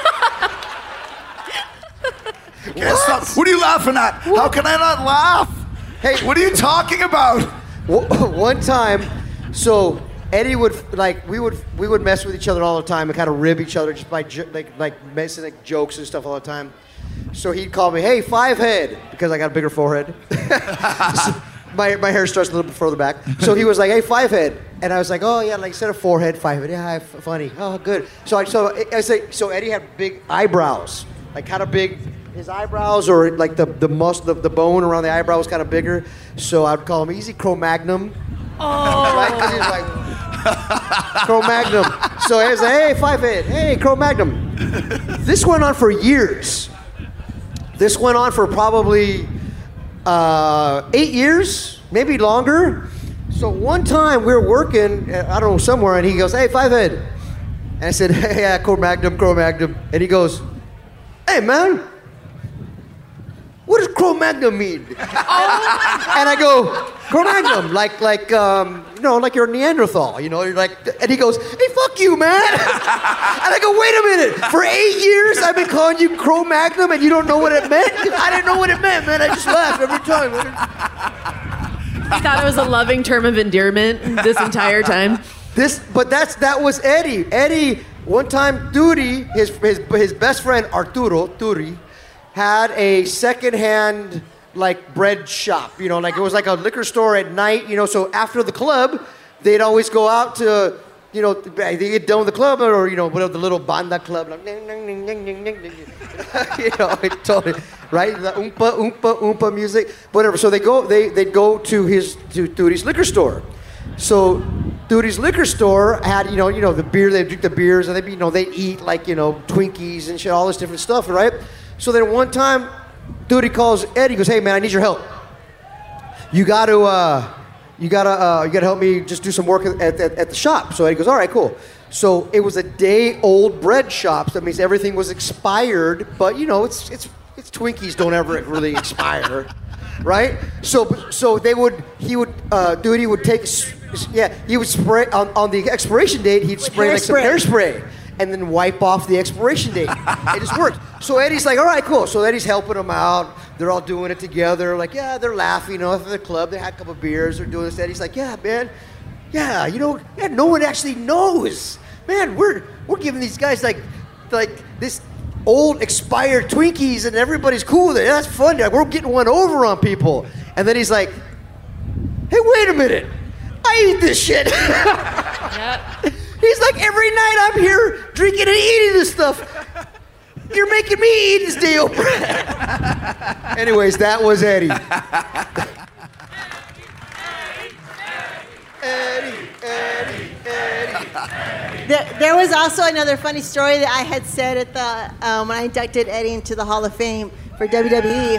S3: What are you laughing at? How can I not laugh?
S4: Hey,
S3: What are you talking about?
S4: One time, so Eddie would we would mess with each other all the time and kind of rib each other just by messing like jokes and stuff all the time. So he'd call me, hey, 5-head, because I got a bigger forehead. So my hair starts a little bit further back. So he was like, hey, 5-head, and I was like, oh yeah, like instead of forehead, 5-head. Yeah, funny. Oh, good. So Eddie had big eyebrows, like kind of big. His eyebrows, or like the bone around the eyebrow was kind of bigger. So I'd call him Easy Cro-Magnon.
S6: Oh.
S4: Right? 'Cause he was like, Cro-Magnon. So he was like, hey, 5-head. Hey, Cro-Magnon. This went on for years. This went on for probably 8 years, maybe longer. So one time we were working, I don't know, somewhere, and he goes, hey, 5-head. And I said, hey, yeah, Cro-Magnon. And he goes, hey, man. What does Cro-Magnon mean? And I go, Cro-Magnon, like you're a Neanderthal, you're like, and he goes, hey, fuck you, man. And I go, wait a minute, for 8 years I've been calling you Cro-Magnon and you don't know what it meant? I didn't know what it meant, man, I just laughed every time.
S6: I thought it was a loving term of endearment this entire time.
S4: That was Eddie. Eddie, one time, Turi, his best friend, Arturo, Turi, had a secondhand bread shop, like it was like a liquor store at night, so after the club, they'd always go out to, they get done with the club or, whatever, the little banda club, like, totally, right? The oompa music, whatever. So they'd go to Turi's liquor store. So Turi's liquor store had, the beer, they drink the beers, and they eat Twinkies and shit, all this different stuff, right? So then one time, Turi calls Eddie. He goes, "Hey man, I need your help. You gotta help me just do some work at the shop." So Eddie goes, "All right, cool." So it was a day-old bread shop. So that means everything was expired. But it's Twinkies don't ever really expire, right? So Turi would take, he would spray on the expiration date. He'd spray some hairspray. And then wipe off the expiration date. It just worked. So Eddie's like, all right, cool. So Eddie's helping them out. They're all doing it together. Like, yeah, they're laughing. After the club, they had a couple of beers. They're doing this. Eddie's like, yeah, man. Yeah, no one actually knows. Man, we're giving these guys like this old expired Twinkies, and everybody's cool with it. That's fun. We're getting one over on people. And then he's like, hey, wait a minute. I eat this shit.
S6: Yep.
S4: He's like, every night I'm here drinking and eating this stuff. You're making me eat this day old bread. Anyways, that was Eddie. Eddie.
S5: There was also another funny story that I had said at the when I inducted Eddie into the Hall of Fame for WWE.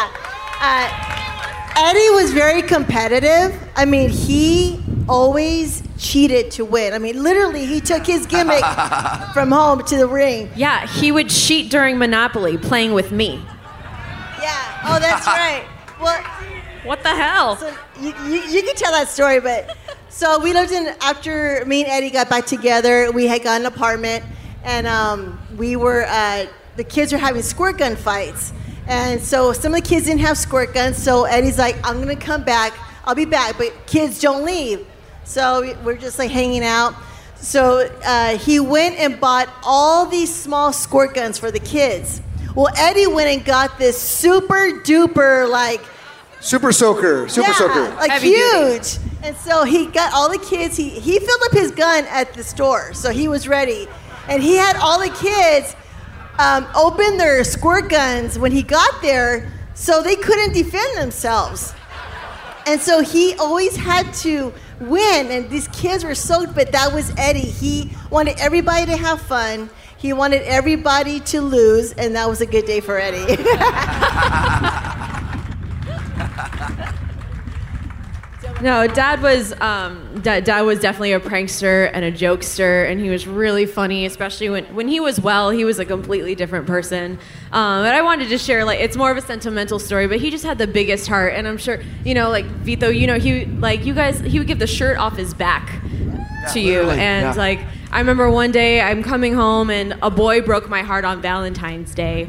S5: Yeah. Eddie was very competitive. I mean, he always cheated to win. I mean, literally, he took his gimmick from home to the ring.
S6: Yeah, he would cheat during Monopoly playing with me.
S5: Yeah. Oh, that's right. Well,
S6: what the hell?
S5: So you can tell that story, but so we lived in, after me and Eddie got back together, we had got an apartment, and we were, the kids were having squirt gun fights. And so some of the kids didn't have squirt guns, so Eddie's like, I'm gonna come back. I'll be back, but kids don't leave. So we're just like hanging out. So he went and bought all these small squirt guns for the kids. Well, Eddie went and got this super duper like
S4: Super soaker.
S5: like
S6: Heavy
S5: huge. And so he got all the kids. He filled up his gun at the store, so he was ready. And he had all the kids open their squirt guns when he got there, so they couldn't defend themselves. And so he always had to win, and these kids were so, but that was Eddie. He wanted everybody to have fun. He wanted everybody to lose, and that was a good day for Eddie.
S6: No, Dad was definitely a prankster and a jokester, and he was really funny, especially when he was well. He was a completely different person. But I wanted to share, like, it's more of a sentimental story, but he just had the biggest heart, and I'm sure, like Vito, he would give the shirt off his back to you, and like I remember one day I'm coming home and a boy broke my heart on Valentine's Day.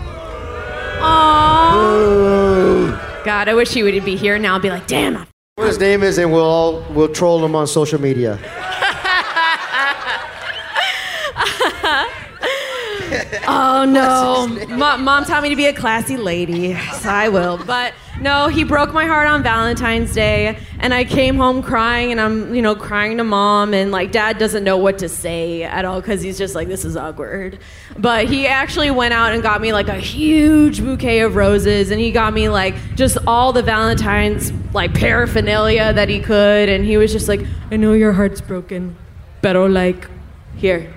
S6: Aww. God, I wish he would be here now and be like, damn.
S4: What his name is, and we'll troll him on social media.
S6: Oh no, Mom taught me to be a classy lady, so I will. But no, he broke my heart on Valentine's Day, and I came home crying, and I'm crying to Mom, and like Dad doesn't know what to say at all because he's just like, this is awkward. But he actually went out and got me like a huge bouquet of roses, and he got me like just all the Valentine's like paraphernalia that he could, and he was just like, I know your heart's broken, but like here.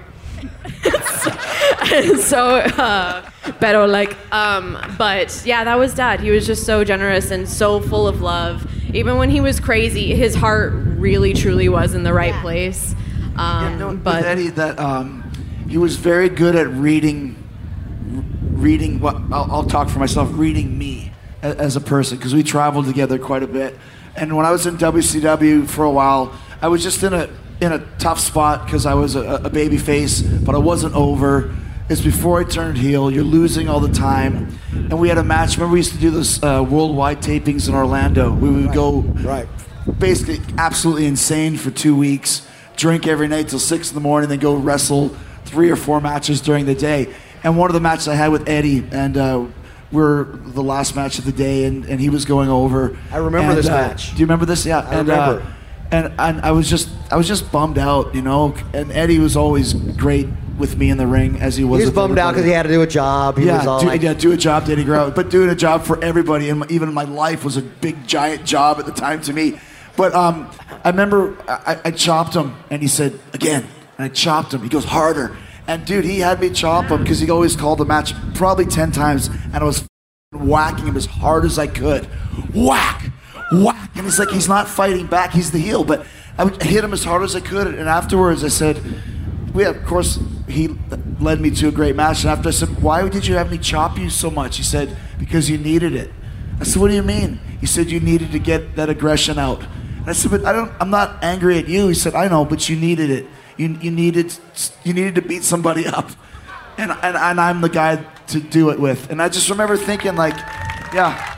S6: But yeah, that was Dad. He was just so generous and so full of love. Even when he was crazy, his heart really, truly was in the right place.
S3: With Eddie, that he was very good at reading. Well, I'll talk for myself. Reading me as a person, because we traveled together quite a bit. And when I was in WCW for a while, I was just in a tough spot because I was a baby face, but I wasn't over. It's before I turned heel. You're losing all the time. And we had a match. Remember we used to do this worldwide tapings in Orlando. We would go basically absolutely insane for 2 weeks, drink every night till 6 in the morning, then go wrestle 3 or 4 matches during the day. And one of the matches I had with Eddie, and we're the last match of the day, and he was going over.
S4: I remember this match.
S3: Do you remember this? Yeah.
S4: I remember.
S3: And I was just bummed out, And Eddie was always great with me in the ring, as he was.
S4: He was
S3: with
S4: bummed out
S3: everybody.
S4: because he had to do a job. He was all
S3: do a job to Eddie Guerrero. But doing a job for everybody, and even in my life, was a big, giant job at the time to me. But I remember I chopped him, and he said, again. And I chopped him. He goes, harder. And, dude, he had me chop him because he always called the match probably 10 times, and I was whacking him as hard as I could. Whack! Whack! And it's like he's not fighting back. He's the heel. But I would hit him as hard as I could. And afterwards, I said, of course, he led me to a great match. And after I said, why did you have me chop you so much? He said, because you needed it. I said, what do you mean? He said, you needed to get that aggression out. And I said, but I'm not angry at you. He said, I know, but you needed it. You needed to beat somebody up. And I'm the guy to do it with. And I just remember thinking, like, yeah.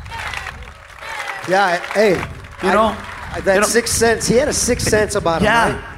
S4: Yeah, hey, that sixth sense. He had a sixth sense about him.
S3: Yeah,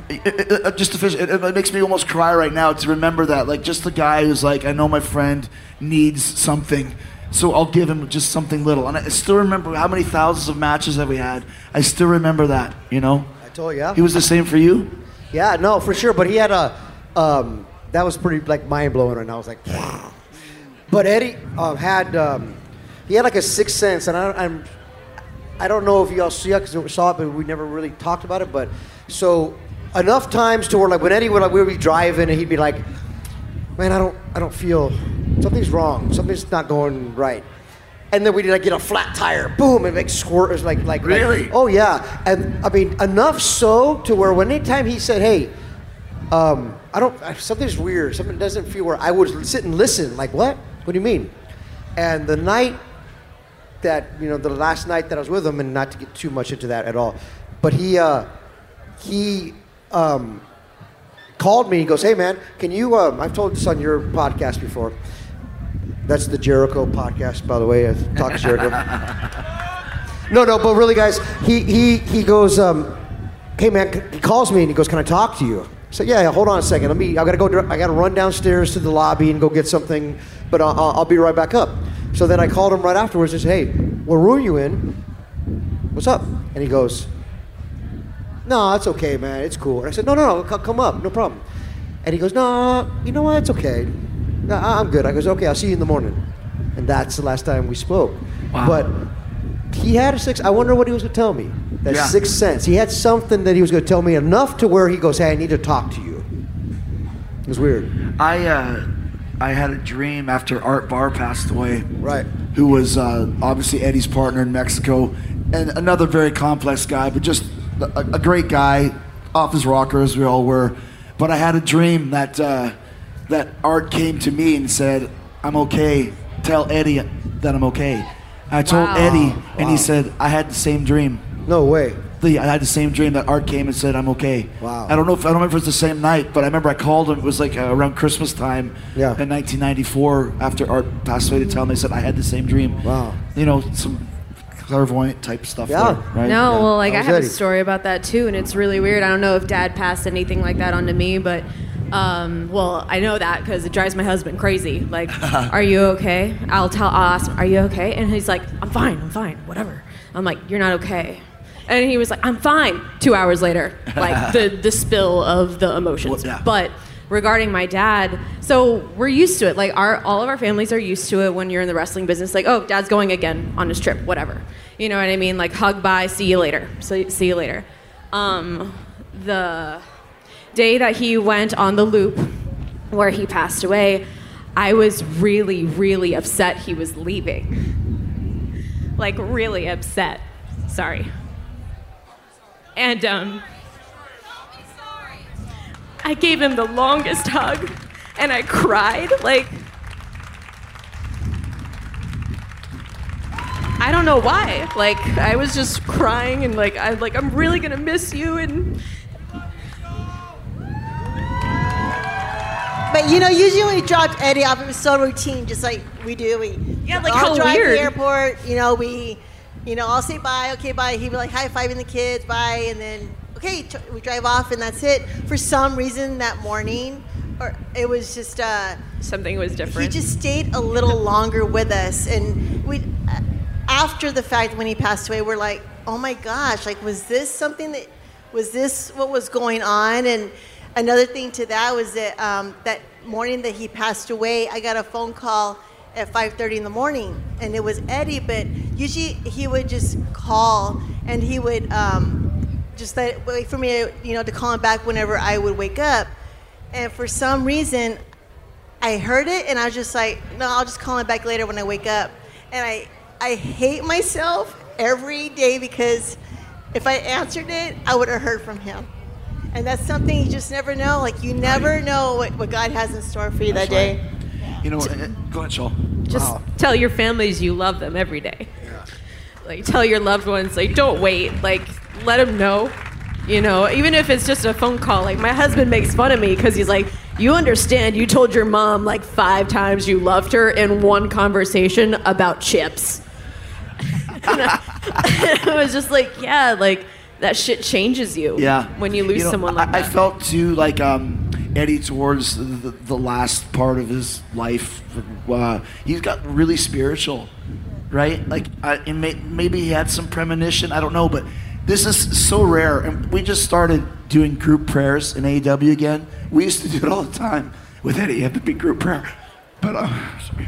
S3: it makes me almost cry right now to remember that. Like, just the guy who's like, I know my friend needs something, so I'll give him just something little. And I still remember how many thousands of matches that we had. I still remember that.
S4: I told you.
S3: He was the same for you.
S4: Yeah, no, for sure. But he had that was pretty like mind blowing, and I was like, but Eddie he had like a sixth sense, and I don't know if you all saw it, but we never really talked about it. But so enough times to where like when Eddie would we would be driving and he'd be like, man, I don't feel something's wrong, something's not going right, and then we'd like get a flat tire, boom, and make squirt. It was like
S3: really,
S4: oh yeah, and I mean enough so to where when anytime he said, hey, something's weird, something doesn't feel where I would sit and listen, like what do you mean? And the night that the last night that I was with him, and not to get too much into that at all, but he called me. He goes, hey man, can you I've told this on your podcast before. That's the Jericho podcast, by the way. Talk to Jericho. No, but really, guys, he goes, hey man, he calls me and he goes, can I talk to you? I said, yeah, hold on a second. I gotta run downstairs to the lobby and go get something, but I'll be right back up. So then I called him right afterwards and said, hey, what room are you in? What's up? And he goes, no, it's okay, man, it's cool. And I said, no, come up, no problem. And he goes, no, you know what, it's okay. No, I'm good. I goes, okay, I'll see you in the morning. And that's the last time we spoke.
S3: Wow.
S4: But he had a sixth, I wonder what he was gonna tell me. That sixth sense. He had something that he was gonna tell me enough to where he goes, hey, I need to talk to you. It was weird.
S3: I had a dream after Art Barr passed away.
S4: Right.
S3: Who was obviously Eddie's partner in Mexico, and another very complex guy, but just a great guy, off his rocker as we all were. But I had a dream that that Art came to me and said, I'm okay, tell Eddie that I'm okay. I told Eddie, and he said, I had the same dream.
S4: No way.
S3: I had the same dream that Art came and said, I'm okay.
S4: Wow.
S3: I don't remember if it was the same night, but I remember I called him. It was like around Christmas time
S4: in
S3: 1994 after Art passed away to tell him. They said, I had the same dream.
S4: Wow.
S3: You know, some clairvoyant type stuff there, right?
S6: No, well, like I have
S4: Eddie.
S6: a story about that too, and it's really weird. I don't know if Dad passed anything like that onto me, but well, I know that because it drives my husband crazy. Like, are you okay? I'll ask him, are you okay? And he's like, I'm fine, whatever. I'm like, you're not okay. And he was like, I'm fine. 2 hours later, like the spill of the emotions.
S3: Well, yeah.
S6: But regarding my dad, so we're used to it. Like all of our families are used to it when you're in the wrestling business. Like, oh, Dad's going again on his trip, whatever. You know what I mean? Like, hug, bye, see you later. See you later. The day that he went on the loop where he passed away, I was really, really upset he was leaving. Like, really upset. Sorry. And I gave him the longest hug, and I cried. Like, I don't know why. Like, I was just crying, and I'm really gonna miss you. And
S5: But you know, usually when we dropped Eddie off, it was so routine, just like we do.
S6: like
S5: I'll
S6: how
S5: drive
S6: weird.
S5: to the airport. I'll say bye, okay, bye. He'd be like high-fiving the kids, bye, and then okay, we drive off, and that's it. For some reason that morning, or it was just
S6: Something was different.
S5: he just stayed a little longer with us, and we after the fact when he passed away, we're like, oh my gosh, like was this what was going on? And another thing to that was that that morning that he passed away, I got a phone call at 5:30 in the morning, and it was Eddie. But usually he would just call, and he would just wait for me, to call him back whenever I would wake up. And for some reason, I heard it, and I was just like, no, I'll just call him back later when I wake up. And I hate myself every day because if I answered it, I would have heard from him. And that's something you just never know. Like, you never know what God has in store for you that day.
S3: You know, go ahead, Shaw.
S6: Just tell your families you love them every day. Yeah. Like, tell your loved ones, like, don't wait. Like, let them know. Even if it's just a phone call. Like, my husband makes fun of me because he's like, you understand you told your mom like 5 times you loved her in one conversation about chips. I was just like, yeah, like, that shit changes you when you lose someone like that.
S3: I felt too like Eddie towards the last part of his life. He's got really spiritual, right? Like, and maybe he had some premonition. I don't know, but this is so rare. And we just started doing group prayers in AEW again. We used to do it all the time with Eddie. You have to be group prayer. But sorry.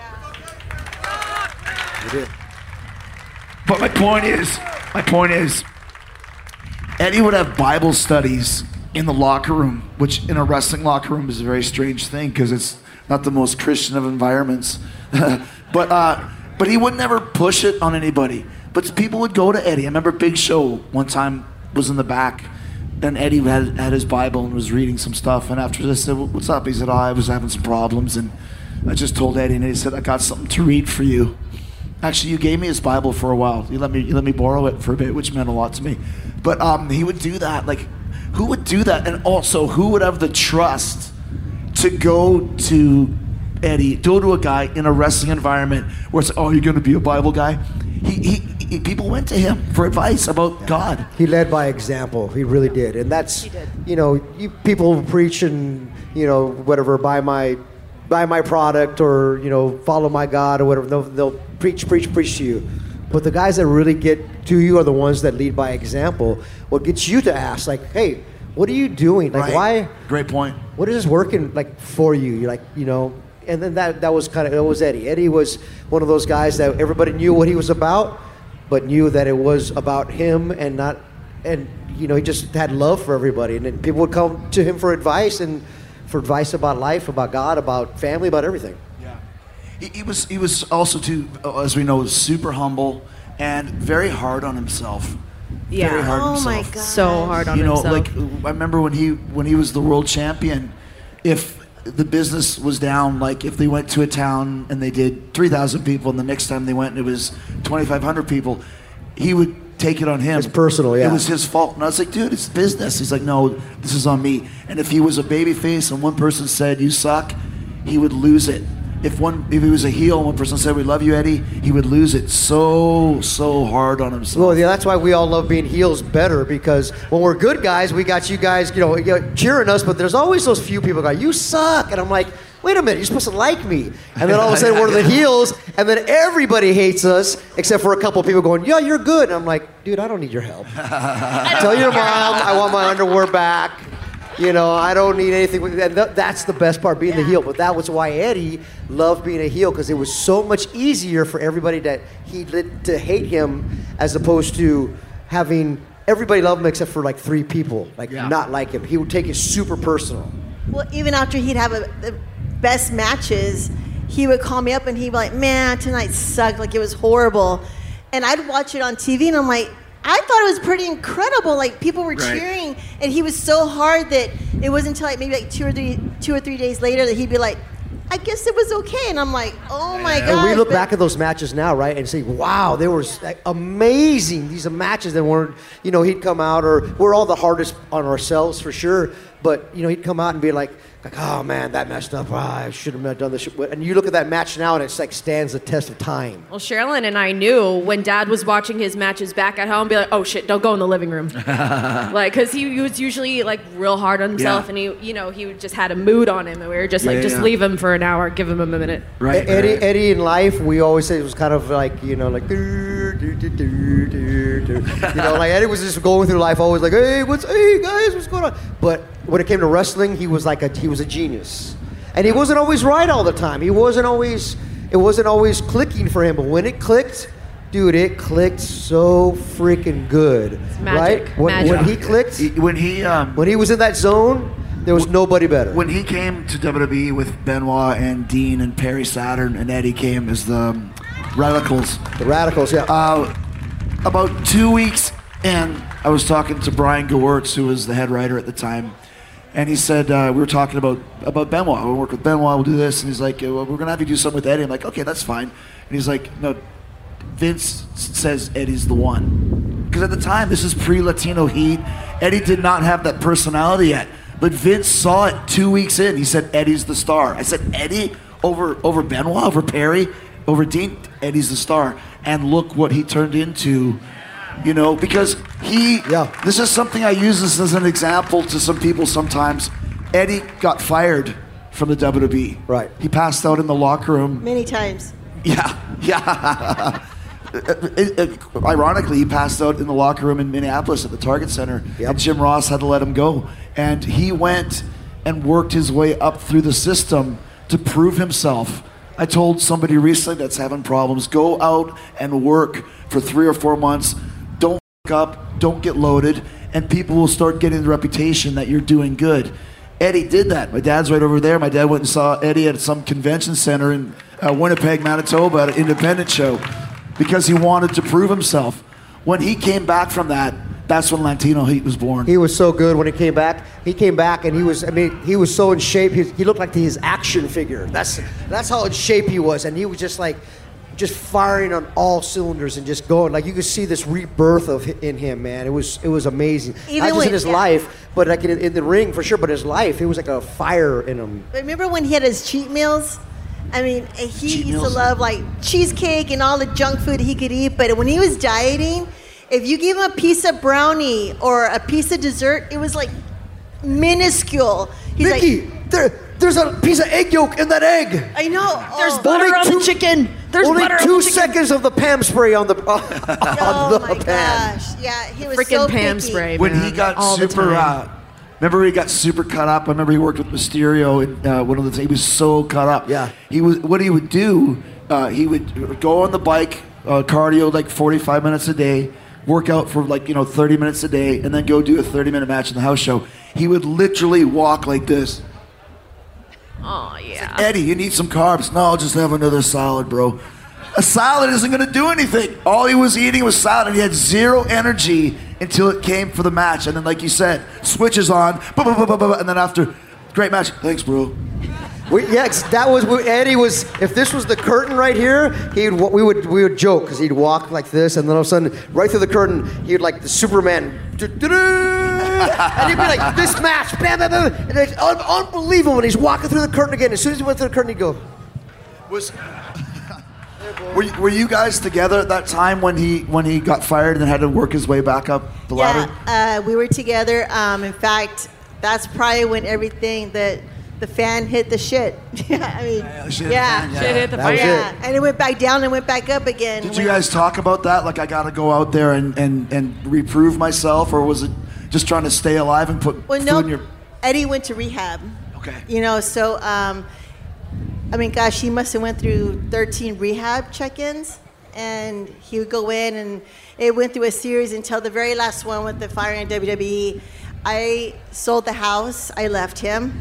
S4: You did.
S3: But my point is, Eddie would have Bible studies in the locker room, which in a wrestling locker room is a very strange thing because it's not the most Christian of environments. But he would never push it on anybody. But people would go to Eddie. I remember Big Show one time was in the back, and Eddie had his Bible and was reading some stuff. And after this, I said, "What's up?" He said, "I was having some problems," and I just told Eddie, and he said, "I got something to read for you." Actually, you gave me his Bible for a while. You let me borrow it for a bit, which meant a lot to me. But he would do that. Like, who would do that? And also, who would have the trust to go to Eddie, go to a guy in a wrestling environment where it's, oh, you're going to be a Bible guy? people went to him for advice about God.
S4: He led by example. He really did. And that's, people preach and, whatever, buy my product or, follow my God or whatever. They'll preach to you. But the guys that really get to you are the ones that lead by example. What gets you to ask, like, hey, what are you doing? Like, why?
S3: Great point.
S4: What is working, like, for you? You're like, and then that was Eddie. Eddie was one of those guys that everybody knew what he was about, but knew that it was about him and he just had love for everybody. And then people would come to him for advice about life, about God, about family, about everything.
S3: He was also too, as we know, super humble and very hard on himself.
S6: Yeah.
S3: Very hard on
S5: Oh
S3: himself.
S5: my God.
S6: So hard on himself.
S3: Like I remember when he was the world champion, if the business was down, like if they went to a town and they did 3,000 people, and the next time they went and it was 2,500 people, he would take it on him.
S4: It's personal, yeah.
S3: It was his fault. And I was like, dude, it's business. He's like, no, this is on me. And if he was a baby face and one person said, you suck, he would lose it. If he was a heel and one person said, we love you, Eddie, he would lose it so hard on himself.
S4: Well, yeah, that's why we all love being heels better, because when we're good guys, we got you guys, cheering us, but there's always those few people go, you suck. And I'm like, wait a minute, you're supposed to like me. And then all of a sudden we're the heels, and then everybody hates us, except for a couple of people going, yeah, you're good. And I'm like, dude, I don't need your help. Tell your mom I want my underwear back. I don't need anything. And that's the best part, being the heel. But that was why Eddie loved being a heel, because it was so much easier for everybody to hate him, as opposed to having everybody love him except for like 3 people, not like him. He would take it super personal.
S5: Well, even after he'd have the best matches, he would call me up and he'd be like, man, tonight sucked. Like, it was horrible. And I'd watch it on TV and I'm like, I thought it was pretty incredible. Like, people were cheering, and he was so hard that it wasn't until like maybe like 2 or 3 days later that he'd be like, I guess it was okay. And I'm like, oh my God.
S4: And we look back at those matches now, right, and say, wow, they were amazing. These are matches that weren't, he'd come out, or we're all the hardest on ourselves for sure, but, he'd come out and be like, oh man, that messed up. I should have not done this. And you look at that match now, and it's like stands the test of time.
S6: Well, Sherilyn and I knew when Dad was watching his matches back at home, be like, oh shit, don't go in the living room. Because he was usually like real hard on himself, and he just had a mood on him, and we were just leave him for an hour, give him a minute.
S4: Right. Eddie in life, we always say it was kind of like, like Eddie was just going through life always like, hey guys, what's going on? But when it came to wrestling, he was a genius. And he wasn't always right all the time. It wasn't always clicking for him, but when it clicked, dude, it clicked so freaking good.
S6: It's magic.
S4: Right? When he clicked, when he was in that zone, there was nobody better.
S3: When he came to WWE with Benoit and Dean and Perry Saturn, and Eddie came as the Radicals.
S4: The Radicals, yeah.
S3: About 2 weeks, and I was talking to Brian Gewirtz, who was the head writer at the time, and he said, we were talking about Benoit. We'll work with Benoit, we'll do this. And he's like, well, we're going to have you do something with Eddie. I'm like, okay, that's fine. And he's like, no, Vince says Eddie's the one. Because at the time, this is pre-Latino Heat. Eddie did not have that personality yet. But Vince saw it 2 weeks in. He said, Eddie's the star. I said, Eddie over Benoit, over Perry, over Dean? Eddie's the star. And look what he turned into. Because this is something I use this as an example to some people sometimes. Eddie got fired from the WWE.
S4: Right.
S3: He passed out in the locker room.
S5: Many times.
S3: Yeah. Ironically, he passed out in the locker room in Minneapolis at the Target Center.
S4: Yep.
S3: And Jim Ross had to let him go. And he went and worked his way up through the system to prove himself. I told somebody recently that's having problems, go out and work for 3 or 4 months. Don't f*** up, don't get loaded, and people will start getting the reputation that you're doing good. Eddie did that. My dad's right over there. My dad went and saw Eddie at some convention center in Winnipeg, Manitoba at an independent show because he wanted to prove himself. When he came back from that, that's when Latino Heat was born.
S4: He was so good when he came back. He came back and he was so in shape. He looked like his action figure. That's how in shape he was. And he was just firing on all cylinders and just going. Like, you could see this rebirth in him, man. It was amazing. Not just in his life, but in the ring for sure. But his life, it was like a fire in him.
S5: Remember when he had his cheat meals? I mean, he
S1: Cheat
S5: used to
S1: meals.
S5: love like cheesecake and all the junk food he could eat. But when he was dieting, if you gave him a piece of brownie or a piece of dessert, it was like minuscule. He's
S4: Vicky,
S5: like,
S4: there's a piece of egg yolk in that egg.
S5: I know.
S7: There's
S5: Oh.
S7: butter on the chicken. There's
S4: only
S7: butter on
S4: 2
S7: the chicken.
S4: seconds of the Pam spray on the
S5: Oh
S4: on the
S5: my
S4: pan.
S5: gosh! Yeah, he was
S6: Freaking
S5: so
S6: Pam
S5: picky.
S6: spray.
S3: When he
S6: man,
S3: got
S6: all the
S3: super,
S6: time.
S3: remember he got super cut up. I remember he worked with Mysterio, and one of the he was so cut up.
S4: Yeah.
S3: He was. What he would do, he would go on the bike, cardio like 45 minutes a day, work out for 30 minutes a day, and then go do a 30-minute match in the house show. He would literally walk like this.
S6: Oh yeah.
S3: Eddie, you need some carbs. No, I'll just have another salad, bro. A salad isn't going to do anything. All he was eating was salad, and he had zero energy until it came for the match. And then, like you said, switches on, and then after, great match. Thanks, bro.
S4: That was Eddie was. If this was the curtain right here, we would joke because he'd walk like this, and then all of a sudden, right through the curtain, he'd like the Superman, and he'd be like this match, bam, bam, bam, and it's unbelievable. And he's walking through the curtain again. As soon as he went through the curtain, he'd go.
S3: Were you guys together at that time when he got fired and then had to work his way back up the ladder?
S5: Yeah, we were together. In fact, that's probably when everything that the fan hit the shit. Yeah, I mean,
S3: Shit
S6: hit the
S4: That was
S6: fan.
S4: it.
S5: and it went back down and went back up again.
S3: Did you guys talk about that? Like, I got to go out there and reprove myself, or was it just trying to stay alive and put
S5: Well,
S3: food
S5: no,
S3: in your?
S5: Eddie went to rehab.
S3: Okay.
S5: You know, so I mean, gosh, he must have went through 13 rehab check-ins, and he would go in, and it went through a series until the very last one with the firing in WWE. I sold the house. I left him.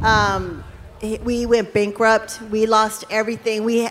S5: We went bankrupt. We lost everything. We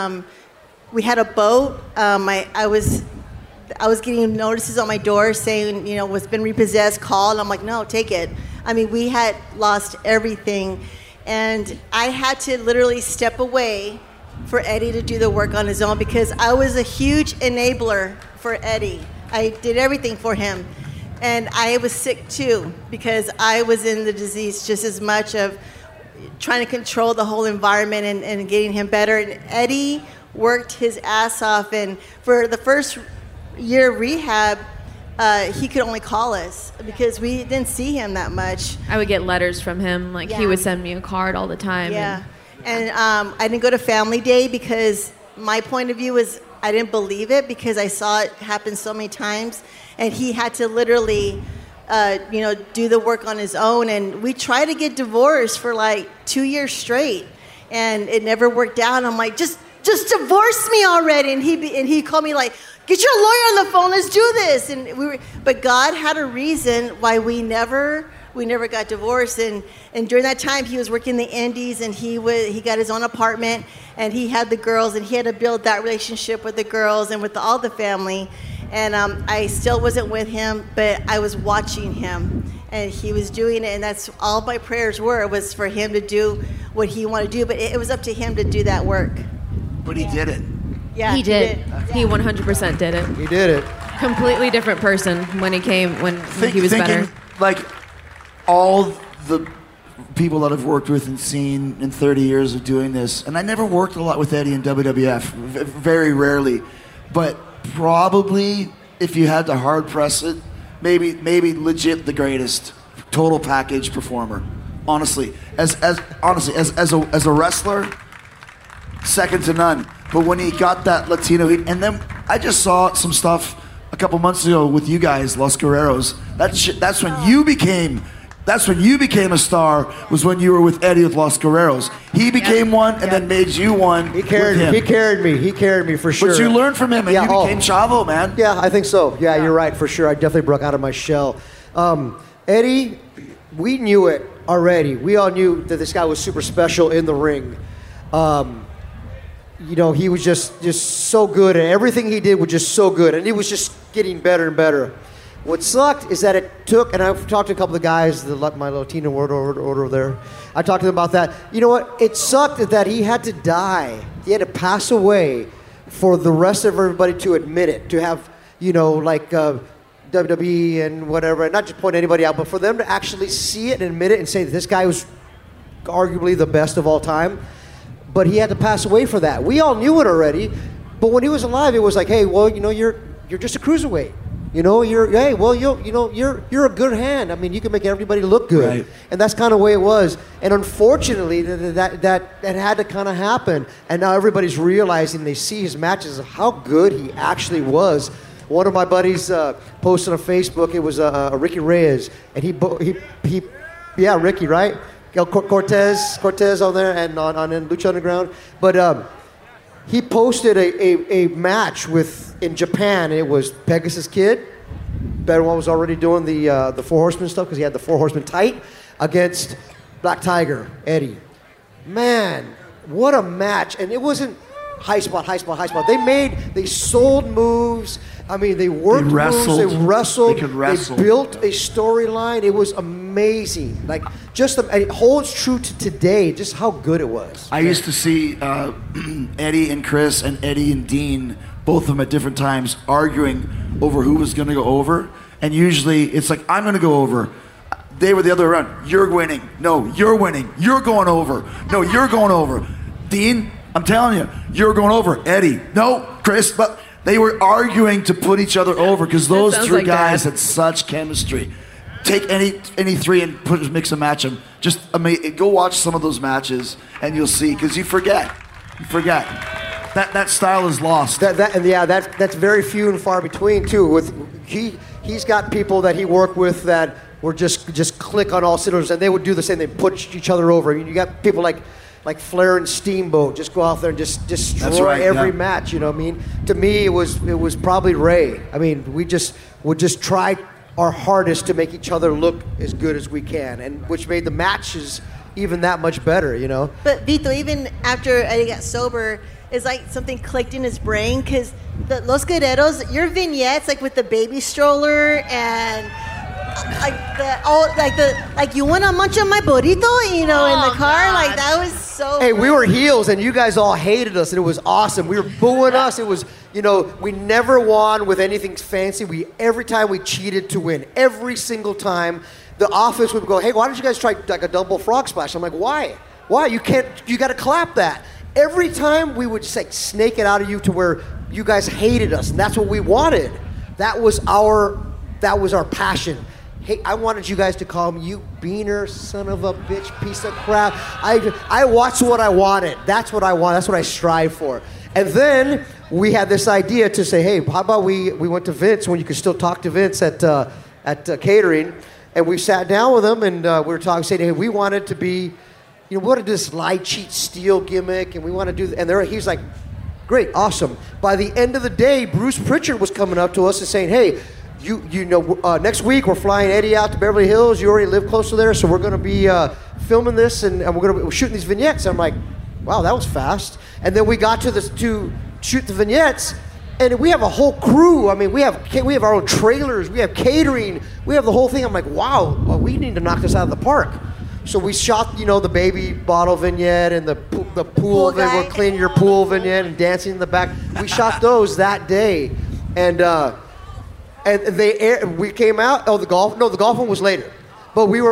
S5: had a boat. I was getting notices on my door saying, you know, it's been repossessed. Call. And I'm like, no, take it. I mean, we had lost everything. And I had to literally step away for Eddie to do the work on his own because I was a huge enabler for Eddie. I did everything for him. And I was sick too because I was in the disease just as much of trying to control the whole environment and getting him better. And Eddie worked his ass off. And for the first year of rehab, he could only call us because we didn't see him that much.
S6: I would get letters from him. Like he
S5: Yeah.
S6: would send me a card all the time.
S5: Yeah. And I didn't go to Family Day because my point of view was I didn't believe it because I saw it happen so many times. And he had to literally, do the work on his own. And we tried to get divorced for like 2 years straight. And it never worked out. I'm like, just divorce me already. And he called me like, get your lawyer on the phone. Let's do this. But God had a reason why we never got divorced. And during that time, he was working the Indies, and he got his own apartment, and he had the girls, and he had to build that relationship with the girls and with all the family. And I still wasn't with him, but I was watching him, and he was doing it. And that's all my prayers was for him to do what he wanted to do. But it was up to him to do that work.
S3: But he did it.
S5: Yeah,
S6: He did. He 100% did it.
S4: He did it.
S6: Completely different person when he came, when he was
S3: Thinking,
S6: better.
S3: like, all the people that I've worked with and seen in 30 years of doing this, and I never worked a lot with Eddie in WWF, very rarely, but probably if you had to hard press it, maybe legit the greatest total package performer. Honestly, as a wrestler, second to none. But when he got that Latino heat, and then I just saw some stuff a couple months ago with you guys, Los Guerreros. That's when you became a star. Was when you were with Eddie with Los Guerreros. He became one, and then made you one.
S4: He carried
S3: with him.
S4: me. He carried me for sure.
S3: But you learned from him, and you became Chavo, man.
S4: Yeah, I think so. Yeah, you're right, for sure. I definitely broke out of my shell. Eddie, we knew it already. We all knew that this guy was super special in the ring. He was just so good, and everything he did was just so good, and he was just getting better and better. What sucked is that it took, and I've talked to a couple of guys, my Latino order there. I talked to them about that. You know what? It sucked that he had to die. He had to pass away for the rest of everybody to admit it, to have, WWE and whatever, and not just point anybody out, but for them to actually see it and admit it and say that this guy was arguably the best of all time. but he had to pass away for that. We all knew it already, but when he was alive, it was like, hey, well, you're just a cruiserweight. You're a good hand. I mean, you can make everybody look good,
S3: Right.
S4: and that's kind of the way it was. And unfortunately, that had to kind of happen. And now everybody's realizing, they see his matches, how good he actually was. One of my buddies posted on Facebook. It was Ricky Reyes, and Ricky, right? Cortez on there, and on Lucha Underground, but. He posted a match in Japan. It was Pegasus Kid. Benoit was already doing the Four Horsemen stuff because he had the Four Horsemen tight against Black Tiger, Eddie. Man, what a match. And it wasn't high spot. They sold moves. I mean, they worked
S3: They wrestled.
S4: moves. They wrestled.
S3: They could wrestle.
S4: They built a storyline. It was amazing. Like, it holds true to today, just how good it was.
S3: I used to see Eddie and Chris and Eddie and Dean, both of them at different times, arguing over who was going to go over. And usually it's like, I'm going to go over. They were the other way around. You're winning. No, you're winning. You're going over. No, you're going over. Dean, I'm telling you, you're going over. Eddie, no, Chris, but they were arguing to put each other over because those
S6: sounds
S3: three
S6: like
S3: guys
S6: Dad.
S3: had such chemistry. Take any three and mix and match them. Just go watch some of those matches and you'll see, because you forget. That style is lost.
S4: That's very few and far between too. He's got people that he worked with that were just click on all cylinders, and they would do the same. They put each other over. You got people like Flair and Steamboat just go out there and just destroy every match. You know what I mean? To me, it was probably Ray. I mean, we would just try our hardest to make each other look as good as we can, and which made the matches even that much better. You know.
S5: But Vito, even after Eddie got sober, it's like something clicked in his brain, because the Los Guerreros, your vignettes, like with the baby stroller and like you want to munch on my burrito, in the car, like that was so.
S4: Hey, we were heels, and you guys all hated us, and it was awesome. We were booing us. It was, we never won with anything fancy. Every time we cheated to win. Every single time, the office would go, "Hey, why don't you guys try like a double frog splash?" I'm like, "Why? Why? You can't. You got to clap that." Every time we would just like snake it out of you to where you guys hated us, and that's what we wanted. That was our passion. Hey, I wanted you guys to call me, "You beaner, son of a bitch, piece of crap." I watched what I wanted. That's what I want. That's what I strive for. And then we had this idea to say, "Hey, how about we went to Vince when you could still talk to Vince at catering," and we sat down with him and we were talking, saying, "Hey, we wanted to be, we want to do this lie, cheat, steal gimmick, and we want to do." And he's like, "Great, awesome." By the end of the day, Bruce Pritchard was coming up to us and saying, "Hey, next week we're flying Eddie out to Beverly Hills. You already live close to there, so we're going to be filming this, and we're going to be shooting these vignettes." I'm like, "Wow, that was fast." And then we got to shoot the vignettes, and we have a whole crew. I mean, we have our own trailers, we have catering, we have the whole thing. I'm like, "Wow, well, we need to knock this out of the park." So we shot, the baby bottle vignette and the pool vignette, clean your pool vignette, and dancing in the back. We shot those that day, and they aired. We came out. Oh, the golf one was later, but we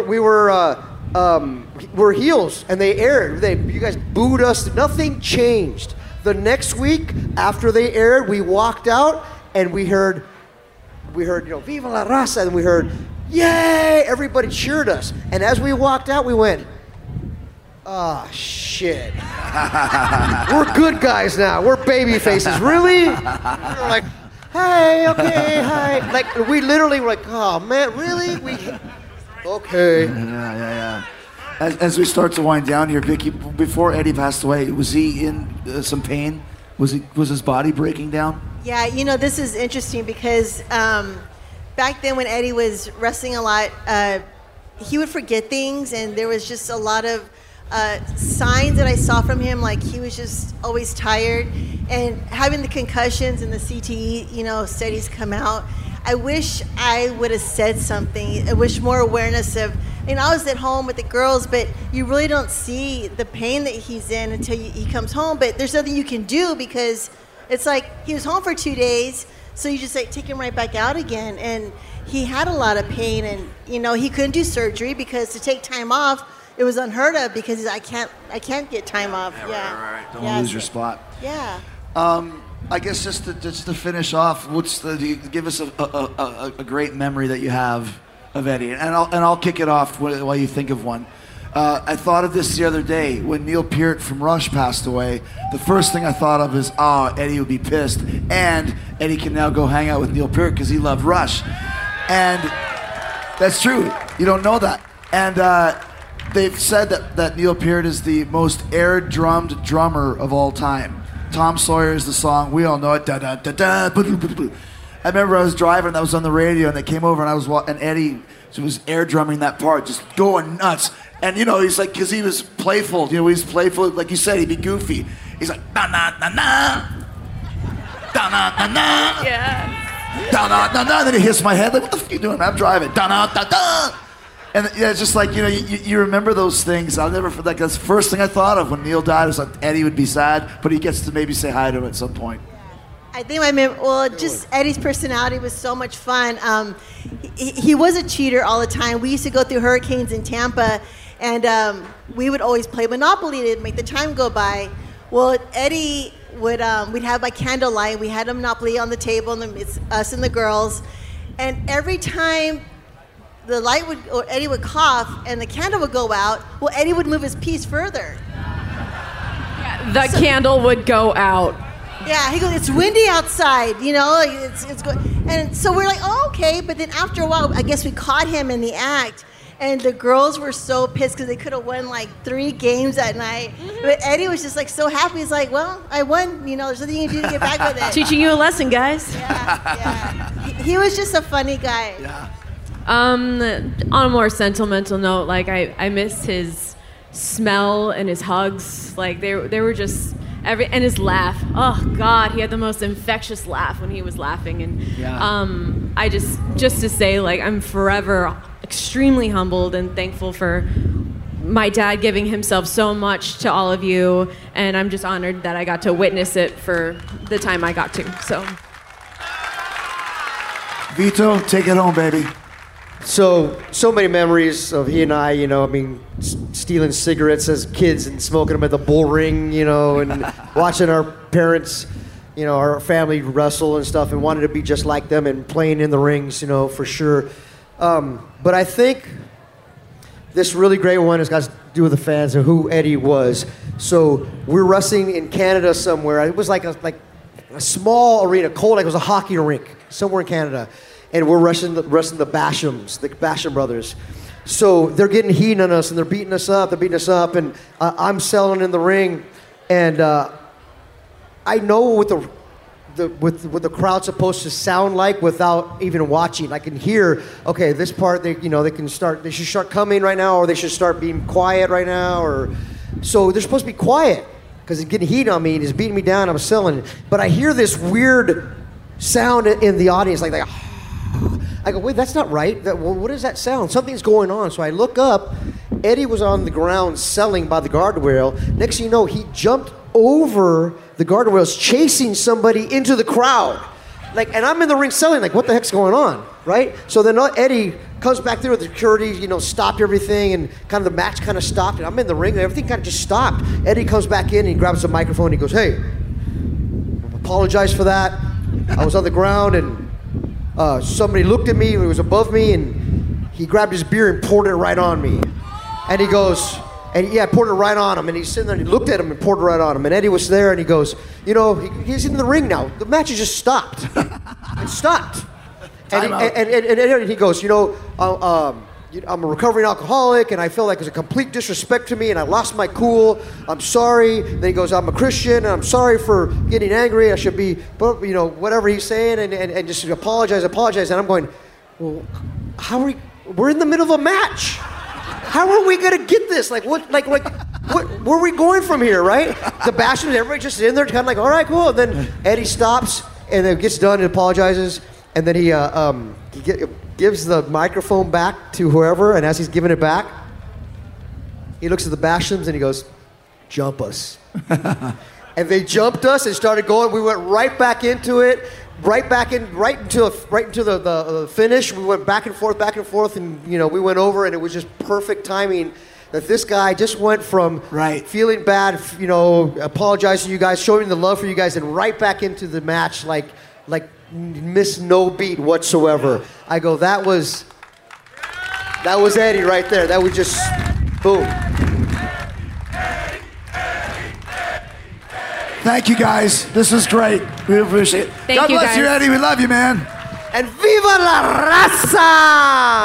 S4: were heels, and they aired. You guys booed us. Nothing changed. The next week after they aired, we walked out and we heard, "Viva la Raza," and we heard, "Yay!" Everybody cheered us, and as we walked out, we went, "Oh shit, we're good guys now. We're baby faces, really?" We were like, "Hey, okay, hi." Like, we literally were like, "Oh, man, really? Okay."
S3: Yeah. As we start to wind down here, Vicky, before Eddie passed away, was he in some pain? Was his body breaking down?
S5: Yeah, this is interesting because back then when Eddie was wrestling a lot, he would forget things, and there was just a lot of signs that I saw from him, like he was just always tired, and having the concussions and the CTE, studies come out. I wish I would have said something. I wish more awareness of, I was at home with the girls, but you really don't see the pain that he's in until he comes home, but there's nothing you can do because it's like he was home for 2 days, so you just like take him right back out again, and he had a lot of pain, and he couldn't do surgery because to take time off, it was unheard of because I can't get time off. Yeah.
S3: Right. Don't lose your spot.
S5: Yeah.
S3: I guess just to finish off, give us a great memory that you have of Eddie, and I'll kick it off while you think of one. I thought of this the other day when Neil Peart from Rush passed away. The first thing I thought of is, Eddie would be pissed, and Eddie can now go hang out with Neil Peart because he loved Rush, and that's true. You don't know that, and they've said that Neil Peart is the most air-drummed drummer of all time. Tom Sawyer is the song. We all know it. Da, da, da, da, I remember I was driving, that was on the radio, and they came over, and Eddie was air drumming that part, just going nuts. And he's like, because he was playful. He's playful, like you said, he'd be goofy. He's like, da na na na, da na na na,
S6: Yeah.
S3: da na na na. Then he hits my head like, what the fuck are you doing? I'm driving. Da na da da. And yeah, it's just like, you remember those things. I'll never forget. That's the first thing I thought of when Neil died. It was like Eddie would be sad, but he gets to maybe say hi to him at some point.
S5: I think just Eddie's personality was so much fun. He was a cheater all the time. We used to go through hurricanes in Tampa, and we would always play Monopoly to make the time go by. Well, Eddie would, we'd have by candlelight. We had a Monopoly on the table, and it's us and the girls. And every time the light or Eddie would cough and the candle would go out, well, Eddie would move his piece further.
S6: The candle would go out.
S5: Yeah, he goes, it's windy outside, it's good. And so we're like, oh, okay. But then after a while, I guess we caught him in the act. And the girls were so pissed because they could have won like 3 games that night. Mm-hmm. But Eddie was just like so happy. He's like, well, I won. There's nothing you can do to get back with it.
S6: Teaching you a lesson, guys.
S5: Yeah. He was just a funny guy.
S3: Yeah.
S6: On a more sentimental note, like I miss his smell and his hugs. Like they were just and his laugh. Oh God, he had the most infectious laugh when he was laughing. And I just to say, like, I'm forever extremely humbled and thankful for my dad giving himself so much to all of you, and I'm just honored that I got to witness it for the time I got to. So,
S3: Vito, take it home, baby.
S4: So many memories of he and I, stealing cigarettes as kids and smoking them at the bull ring, and watching our parents, our family wrestle and stuff, and wanted to be just like them and playing in the rings, for sure. But I think this really great one has got to do with the fans and who Eddie was. So we're wrestling in Canada somewhere. It was like a small arena, cold, like it was a hockey rink somewhere in Canada. And we're wrestling the Bashams, the Basham brothers. So they're getting heat on us, and they're beating us up, and I'm selling in the ring, and I know what the crowd's supposed to sound like without even watching. I can hear, okay, this part they should start coming right now, or they should start being quiet right now, or so they're supposed to be quiet because it's getting heat on me and it's beating me down. I'm selling, but I hear this weird sound in the audience, like. I go, wait, that's not right. What does that sound? Something's going on. So I look up. Eddie was on the ground selling by the guardrail. Next thing you know, he jumped over the guardrails, chasing somebody into the crowd. And I'm in the ring selling. Like, what the heck's going on, right? So then Eddie comes back through with the security, stopped everything, and kind of the match kind of stopped. And I'm in the ring, and everything kind of just stopped. Eddie comes back in, and he grabs the microphone, and he goes, hey, apologize for that. I was on the ground, and somebody looked at me, he was above me, and he grabbed his beer and poured it right on me. And he goes, poured it right on him. And he's sitting there, and he looked at him and poured it right on him. And Eddie was there, and he goes, he's in the ring now. The match has just stopped. It stopped. And he goes, I'm a recovering alcoholic, and I feel like it was a complete disrespect to me, and I lost my cool. I'm sorry. Then he goes, I'm a Christian, and I'm sorry for getting angry. I should be, whatever he's saying, and just apologize. And I'm going, well, we're in the middle of a match. How are we gonna get this? What, where are we going from here, right? The Bashams, everybody just in there, kind of like, all right, cool. And then Eddie stops, and then gets done and apologizes, and then he gives the microphone back to whoever, and as he's giving it back, he looks at the Bashams and he goes, jump us. And they jumped us and started going. We went right back into it, right into the finish. We went back and forth, and we went over, and it was just perfect timing that this guy just went from
S3: Right.
S4: feeling bad, apologizing to you guys, showing the love for you guys, and right back into the match like missed no beat whatsoever. I go, that was Eddie right there. That was just boom.
S3: Thank you, guys. This was great. We appreciate it.
S6: Thank
S3: God
S6: you,
S3: bless you,
S6: guys.
S3: Eddie. We love you, man.
S4: And viva la raza!